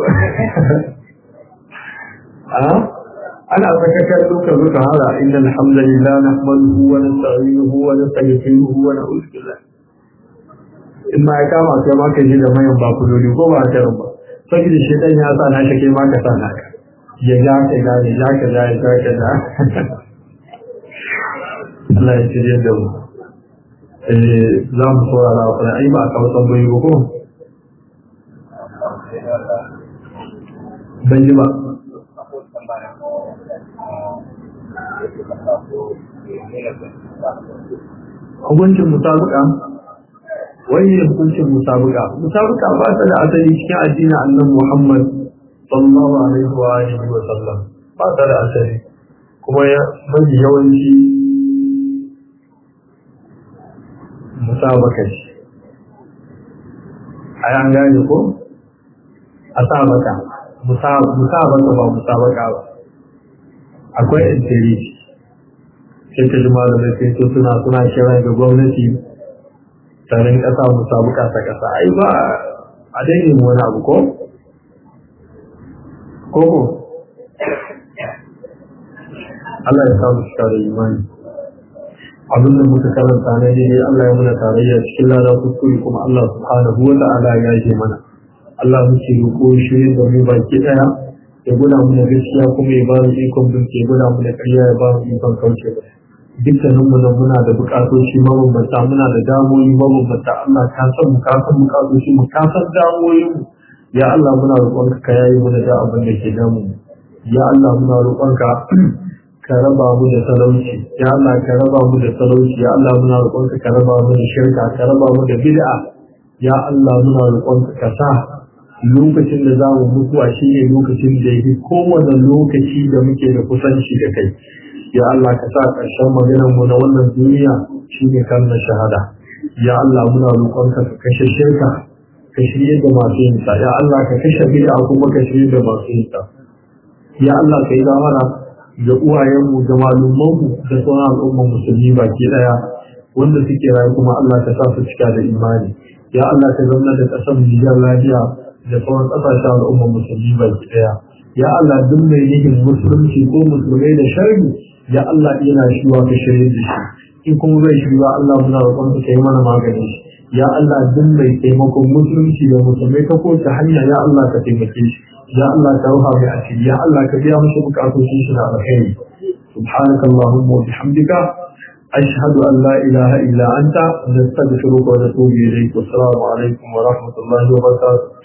a ana sakakar duka zuka hada innal hamdalillah nahmaduhu wa nasta'inuhu wa nastaghfiruhu wa na'udhu billah in ma ya kama sai ma kai da mayan ba ku dole ko ba ta ba saboda shedan ya sa na shake ma ka sa na ka ya ga ka ga ya ga ka da ya ga ka da Allah ya tsire da mu eh za mu saurara wa ai ba ka san bai ko ban ji ba hukuncin musabaka wani ne hukuncin musabaka musabaka ba ta da asali cikin addinin annabi Muhammad sallallahu alaihi wa alihi wa sallam ba ta da asali kuma ya mafi yawanci musabaka ce a yan gane ko a sabaka musabaka ba musabaka ba akwai intiri sai ta ji malamai sai to suna suna kira ga gwamnati tarin kasa musabaka ta kasa ai ba a daidai wani abu ko ko ko Allah ya samu shi da imani abin da muka karanta na daidai Allah ya muna tarayya cikin lada kuskure kuma Allah subhanahu wa ta'ala ya yi mana Allah muke roƙo shi da mu baki daya ya guda mu da gaskiya kuma ya ba mu ikon bin ke guda mu da ƙarya ya ba mu ikon kauce ba dukkanin mu nan muna da buƙatoci mabambanta muna da damoyi mabambanta Allah ka san mu ka san buƙatoci mu ka san damoyin mu ya Allah muna roƙonka ka yayi mu da abin da ke damu ya Allah muna roƙonka ka raba mu da talauci ya Allah ka raba mu da talauci ya Allah muna roƙonka ka raba mu da shirka ka raba mu da bid'a ya Allah muna roƙonka ka sa lokacin da zamu mutuwa shine lokacin da yake kowane lokaci da muke da kusanci da kai ya Allah ka sa ƙarshen maganar mu na wannan duniya shine kalmar shahada ya Allah muna roƙonka ka kashe shirka ka shirye da masu yin ta ya Allah ka kashe bid'a kuma ka shirye da masu yin ta ya Allah ka yi zamana da uwayenmu da malumanmu da sauran al'ummar musulmi baki daya wanda suke rayu kuma Allah ka sa su cika da imani ya Allah ka zama da ƙasar Nijar lafiya da sauran ƙasashen al'ummar musulmi baki daya ya Allah duk mai nihin musulunci ko musulmai da sharri ya Allah yana shiwa ka shirye da shi in kuma bai shiwa Allah muna roƙon ka yi mana magani ya Allah duk mai taimakon musulunci da musulmai ta ko ta hanya ya Allah ka taimake shi ya Allah ka ruha mai asiri ya Allah ka biya musu bukatun shi na alkhairi subhanaka allahumma wa bihamdika ashhadu an la ilaha illa anta nastaghfiruka wa natubu ilayk wa assalamu alaikum wa rahmatullahi wa barakatuh